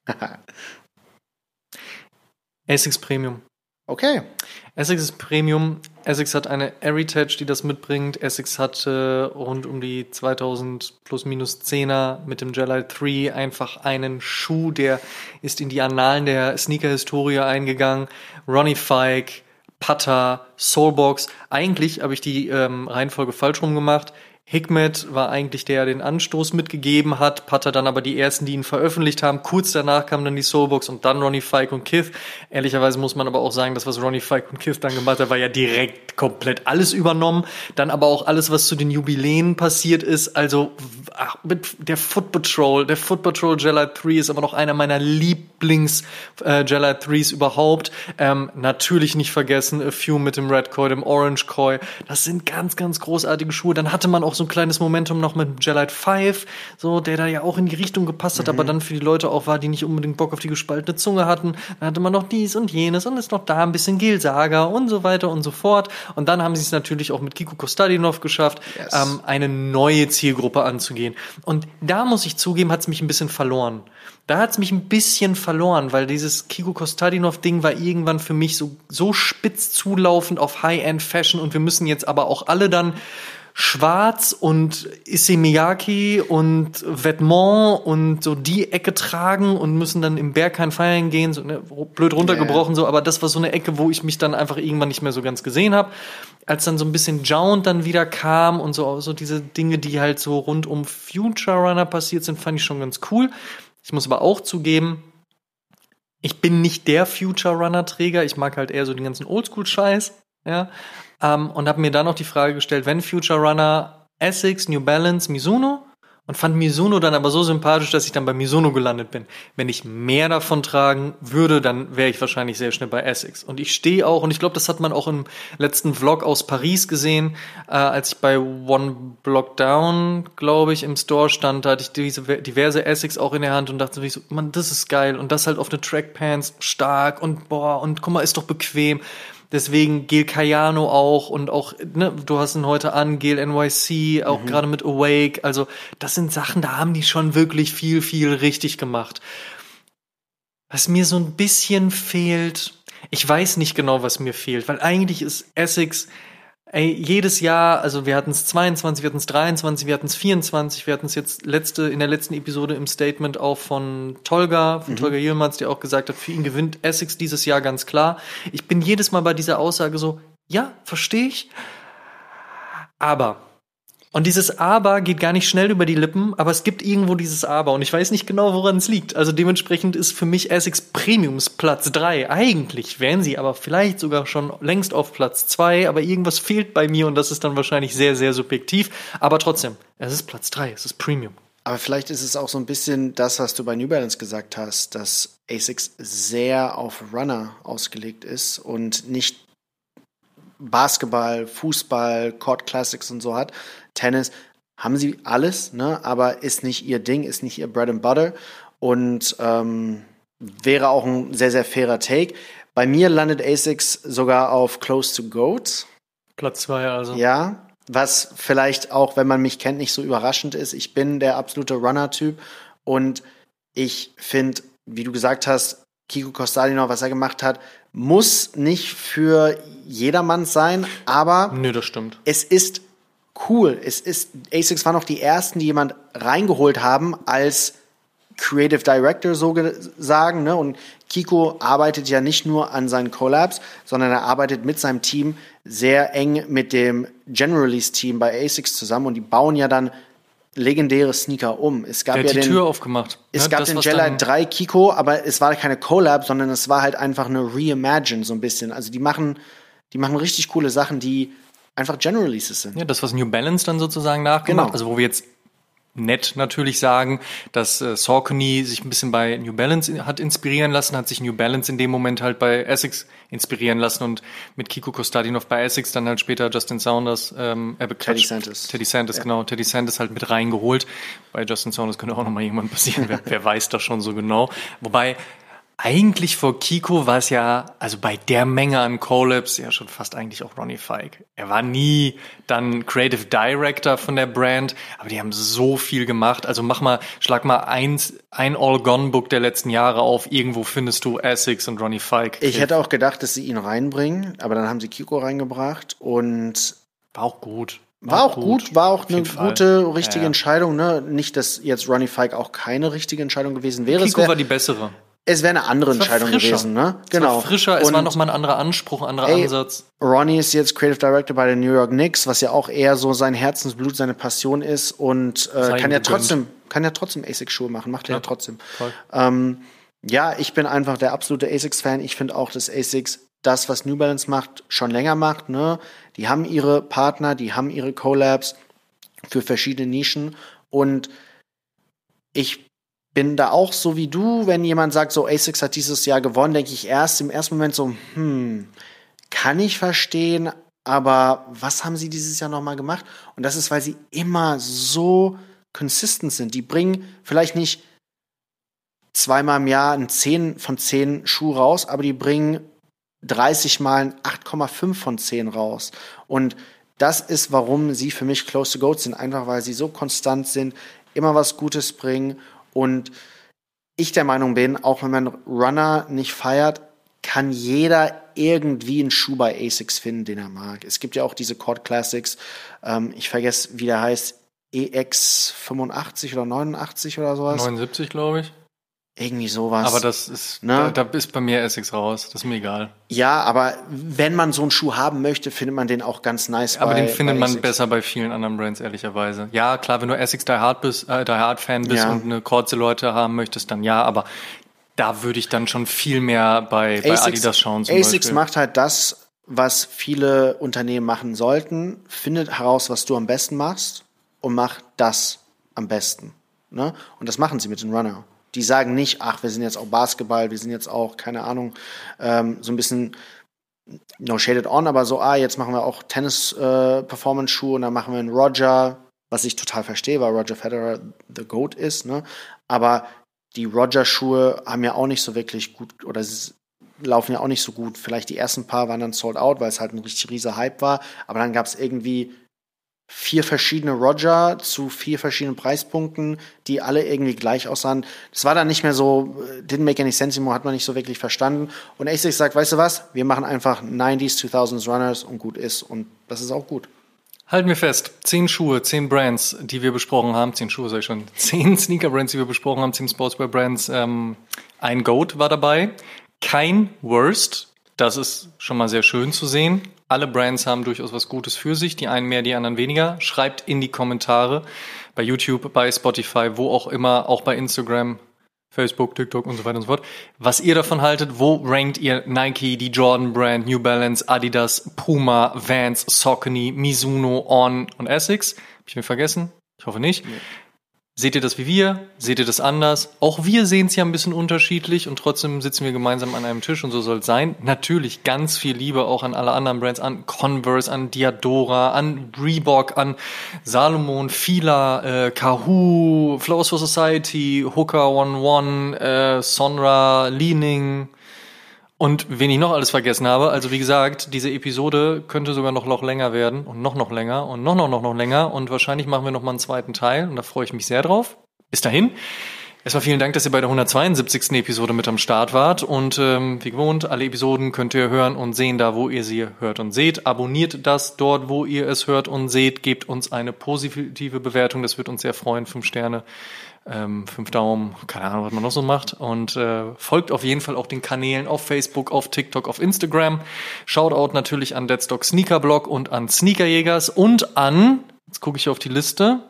Asics Premium. Okay. Asics ist Premium. Asics hat eine Heritage, die das mitbringt. Asics hat äh, rund um die zweitausend plus minus zehner mit dem Gelite drei einfach einen Schuh, der ist in die Annalen der Sneaker-Historie eingegangen. Ronnie Fike, Putter, Soulbox. Eigentlich habe ich die ähm, Reihenfolge falsch rum gemacht. Hikmet war eigentlich der, der den Anstoß mitgegeben hat, Putter dann aber die ersten, die ihn veröffentlicht haben. Kurz danach kam dann die Soulbox und dann Ronnie Fike und Kith. Ehrlicherweise muss man aber auch sagen, das, was Ronnie Fike und Kith dann gemacht hat, war ja direkt komplett alles übernommen. Dann aber auch alles, was zu den Jubiläen passiert ist. Also ach, mit der Foot Patrol, der Foot Patrol Gelite drei ist aber noch einer meiner Lieblings äh, Gelite dreis überhaupt. Ähm, natürlich nicht vergessen, A Few mit dem Red Koi, dem Orange Koi. Das sind ganz, ganz großartige Schuhe. Dann hatte man auch so ein kleines Momentum noch mit Gelite fünf, so, der da ja auch in die Richtung gepasst hat, mhm. aber dann für die Leute auch war, die nicht unbedingt Bock auf die gespaltene Zunge hatten. Dann hatte man noch dies und jenes und ist noch da ein bisschen Gil Saga und so weiter und so fort. Und dann haben sie es natürlich auch mit Kiko Kostadinov geschafft, yes. ähm, eine neue Zielgruppe anzugehen. Und da muss ich zugeben, hat es mich ein bisschen verloren. Da hat es mich ein bisschen verloren, weil dieses Kiko Kostadinov-Ding war irgendwann für mich so, so spitz zulaufend auf High-End-Fashion und wir müssen jetzt aber auch alle dann Schwarz und Issey Miyake und Vêtements und so die Ecke tragen und müssen dann im Berghain feiern gehen, so ne, blöd runtergebrochen, so, aber das war so eine Ecke, wo ich mich dann einfach irgendwann nicht mehr so ganz gesehen habe. Als dann so ein bisschen Jound dann wieder kam und so, so diese Dinge, die halt so rund um Future Runner passiert sind, fand ich schon ganz cool. Ich muss aber auch zugeben, ich bin nicht der Future Runner Träger, ich mag halt eher so den ganzen Oldschool-Scheiß, ja. Um, und habe mir dann noch die Frage gestellt, wenn Future Runner, Asics, New Balance, Mizuno und fand Mizuno dann aber so sympathisch, dass ich dann bei Mizuno gelandet bin. Wenn ich mehr davon tragen würde, dann wäre ich wahrscheinlich sehr schnell bei Essex. Und ich stehe auch, und ich glaube, das hat man auch im letzten Vlog aus Paris gesehen, äh, als ich bei One Block Down, glaube ich, im Store stand, da hatte ich diese diverse Essex auch in der Hand und dachte so, Mann, das ist geil. Und das halt auf eine Trackpants, stark und boah, und guck mal, ist doch bequem. Deswegen Gel Kayano auch und auch, ne, du hast ihn heute an, Gel N Y C, auch mhm. gerade mit Awake. Also das sind Sachen, da haben die schon wirklich viel, viel richtig gemacht. Was mir so ein bisschen fehlt, ich weiß nicht genau, was mir fehlt, weil eigentlich ist Essex, ey, jedes Jahr, also wir hatten es zweiundzwanzig, wir hatten es dreiundzwanzig, wir hatten es vierundzwanzig, wir hatten es jetzt letzte, in der letzten Episode im Statement auch von Tolga, von mhm. Tolga Yilmaz, der auch gesagt hat, für ihn gewinnt Essex dieses Jahr ganz klar. Ich bin jedes Mal bei dieser Aussage so, ja, verstehe ich, aber, und dieses Aber geht gar nicht schnell über die Lippen, aber es gibt irgendwo dieses Aber und ich weiß nicht genau, woran es liegt. Also dementsprechend ist für mich Essex Premiums Platz drei. Eigentlich wären sie aber vielleicht sogar schon längst auf Platz zwei, aber irgendwas fehlt bei mir und das ist dann wahrscheinlich sehr, sehr subjektiv. Aber trotzdem, es ist Platz drei, es ist Premium. Aber vielleicht ist es auch so ein bisschen das, was du bei New Balance gesagt hast, dass Essex sehr auf Runner ausgelegt ist und nicht Basketball, Fußball, Court Classics und so hat. Tennis haben sie alles, ne, aber ist nicht ihr Ding, ist nicht ihr Bread and Butter und ähm, wäre auch ein sehr, sehr fairer Take. Bei mir landet Essex sogar auf Close to Goat. Platz zwei also. Ja, was vielleicht auch, wenn man mich kennt, nicht so überraschend ist. Ich bin der absolute Runner-Typ und ich finde, wie du gesagt hast, Kiko Kostadinov, was er gemacht hat, muss nicht für jedermann sein, aber nee, das stimmt. Es ist cool. Es ist, Essex waren auch die ersten, die jemand reingeholt haben als Creative Director sozusagen, ne? Und Kiko arbeitet ja nicht nur an seinen Collabs, sondern er arbeitet mit seinem Team sehr eng mit dem General Release Team bei Essex zusammen und die bauen ja dann legendäre Sneaker um. Es gab Der ja hat die den, Tür aufgemacht. Es ja, gab das, den Gelite drei Kiko, aber es war keine Collab, sondern es war halt einfach eine Reimagine so ein bisschen. Also die machen, die machen richtig coole Sachen, die einfach General Releases sind. Ja, das, was New Balance dann sozusagen nachgemacht, Genau. Also wo wir jetzt nett natürlich sagen, dass äh, Saucony sich ein bisschen bei New Balance in, hat inspirieren lassen, hat sich New Balance in dem Moment halt bei Essex inspirieren lassen und mit Kiko Kostadinov bei Essex dann halt später Justin Saunders, ähm, äh, Teddy Santis. Teddy Santis, ja. genau, Teddy Santis halt mit reingeholt. Bei Justin Saunders könnte auch noch mal jemand passieren, wer, wer weiß das schon so genau. Wobei eigentlich vor Kiko war es ja, also bei der Menge an Collabs, ja schon fast eigentlich auch Ronnie Fike. Er war nie dann Creative Director von der Brand, aber die haben so viel gemacht. Also mach mal, schlag mal eins, ein All-Gone-Book der letzten Jahre auf. Irgendwo findest du Essex und Ronnie Fike. Ich hätte auch gedacht, dass sie ihn reinbringen, aber dann haben sie Kiko reingebracht und war auch gut. War, war auch gut, gut, war auch eine gute, Fall. richtige ja, ja. Entscheidung. Ne? Nicht, dass jetzt Ronnie Fike auch keine richtige Entscheidung gewesen wäre. Kiko wär, war die bessere. Es wäre eine andere Entscheidung frischer. gewesen, ne? Es genau. war frischer, es und war nochmal ein anderer Anspruch, ein anderer ey, Ansatz. Ronnie ist jetzt Creative Director bei den New York Knicks, was ja auch eher so sein Herzensblut, seine Passion ist und äh, kann ja trotzdem, kann ja trotzdem Asics-Schuhe machen, macht er ja, ja trotzdem. Ähm, ja, ich bin einfach der absolute Asics-Fan. Ich finde auch, dass Asics das, was New Balance macht, schon länger macht, ne? Die haben ihre Partner, die haben ihre Collabs für verschiedene Nischen und ich bin da auch so wie du, wenn jemand sagt, so Asics hat dieses Jahr gewonnen, denke ich erst im ersten Moment so, hm, kann ich verstehen, aber was haben sie dieses Jahr nochmal gemacht? Und das ist, weil sie immer so consistent sind. Die bringen vielleicht nicht zweimal im Jahr ein zehn von zehn Schuh raus, aber die bringen dreißig Mal ein acht Komma fünf von zehn raus. Und das ist, warum sie für mich Close to Goat sind, einfach weil sie so konstant sind, immer was Gutes bringen. Und ich der Meinung bin, auch wenn man Runner nicht feiert, kann jeder irgendwie einen Schuh bei Asics finden, den er mag. Es gibt ja auch diese Court Classics, ähm, ich vergesse, wie der heißt, E X fünfundachtzig oder neunundachtzig oder sowas. neunundsiebzig, glaube ich. Irgendwie sowas. Aber das ist, ne? da, da ist bei mir Essex raus. Das ist mir egal. Ja, aber wenn man so einen Schuh haben möchte, findet man den auch ganz nice. Aber bei, den findet bei man Asics. besser bei vielen anderen Brands, ehrlicherweise. Ja, klar, wenn du Essex Die Hard bist, äh, Die Hard Fan bist Ja. und eine Cord-Silhouette haben möchtest, dann ja, aber da würde ich dann schon viel mehr bei, bei Asics, Adidas schauen zum Asics Beispiel. macht halt das, was viele Unternehmen machen sollten. Findet heraus, was du am besten machst und mach das am besten. Ne? Und das machen sie mit den Runner. Die sagen nicht, ach, wir sind jetzt auch Basketball, wir sind jetzt auch, keine Ahnung, ähm, so ein bisschen no shaded on, aber so, ah, jetzt machen wir auch Tennis-Performance-Schuhe äh, und dann machen wir einen Roger, was ich total verstehe, weil Roger Federer the GOAT ist, ne? Aber die Roger-Schuhe haben ja auch nicht so wirklich gut, oder sie laufen ja auch nicht so gut. Vielleicht die ersten paar waren dann sold out, weil es halt ein richtig rieser Hype war, aber dann gab es irgendwie vier verschiedene Roger zu vier verschiedenen Preispunkten, die alle irgendwie gleich aussahen. Das war dann nicht mehr so, didn't make any sense anymore, hat man nicht so wirklich verstanden. Und ASICS sagt, weißt du was, wir machen einfach nineties, zweitausends Runners und gut ist. Und das ist auch gut. Halten wir fest, zehn Schuhe, zehn Brands, die wir besprochen haben, zehn Schuhe sag ich schon, zehn Sneaker-Brands, die wir besprochen haben, zehn Sportswear-Brands, ähm, ein GOAT war dabei, kein Worst, das ist schon mal sehr schön zu sehen. Alle Brands haben durchaus was Gutes für sich, die einen mehr, die anderen weniger. Schreibt in die Kommentare bei YouTube, bei Spotify, wo auch immer, auch bei Instagram, Facebook, TikTok und so weiter und so fort, was ihr davon haltet. Wo rankt ihr Nike, die Jordan Brand, New Balance, Adidas, Puma, Vans, Saucony, Mizuno, On und Essex? Hab ich mir vergessen? Ich hoffe nicht. Nee. Seht ihr das wie wir? Seht ihr das anders? Auch wir sehen es ja ein bisschen unterschiedlich und trotzdem sitzen wir gemeinsam an einem Tisch und so soll es sein. Natürlich ganz viel Liebe auch an alle anderen Brands, an Converse, an Diadora, an Reebok, an Salomon, Fila, äh, Kahoo, Flowers for Society, Hooker One One, äh, Sonra, Li-Ning und wen ich noch alles vergessen habe. Also wie gesagt, diese Episode könnte sogar noch, noch länger werden und noch noch länger und noch noch noch noch länger und wahrscheinlich machen wir noch mal einen zweiten Teil und da freue ich mich sehr drauf. Bis dahin. Erstmal vielen Dank, dass ihr bei der hundertzweiundsiebzigsten Episode mit am Start wart und ähm, wie gewohnt, alle Episoden könnt ihr hören und sehen da, wo ihr sie hört und seht. Abonniert das dort, wo ihr es hört und seht. Gebt uns eine positive Bewertung, das wird uns sehr freuen. Fünf Sterne, ähm, fünf Daumen, keine Ahnung, was man noch so macht. Und äh, folgt auf jeden Fall auch den Kanälen auf Facebook, auf TikTok, auf Instagram. Shoutout natürlich an Deadstock Sneaker Blog und an Sneakerjägers und an, jetzt gucke ich auf die Liste,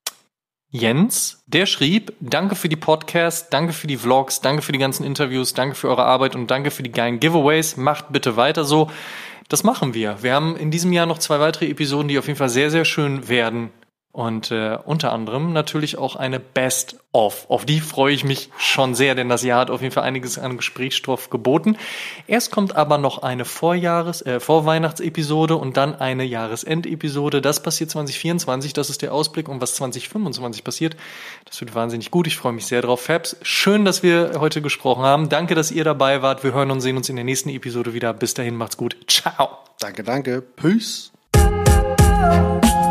Jens, der schrieb, danke für die Podcasts, danke für die Vlogs, danke für die ganzen Interviews, danke für eure Arbeit und danke für die geilen Giveaways. Macht bitte weiter so. Das machen wir. Wir haben in diesem Jahr noch zwei weitere Episoden, die auf jeden Fall sehr, sehr schön werden. Und äh, unter anderem natürlich auch eine Best-of. Auf die freue ich mich schon sehr, denn das Jahr hat auf jeden Fall einiges an Gesprächsstoff geboten. Erst kommt aber noch eine Vorjahres-, äh, Vorweihnachtsepisode und dann eine Jahresendepisode. Das passiert zwanzig vierundzwanzig, das ist der Ausblick. Und was zwanzig fünfundzwanzig passiert, das wird wahnsinnig gut. Ich freue mich sehr drauf. Fabs, schön, dass wir heute gesprochen haben. Danke, dass ihr dabei wart. Wir hören und sehen uns in der nächsten Episode wieder. Bis dahin, macht's gut. Ciao. Danke, danke. Peace.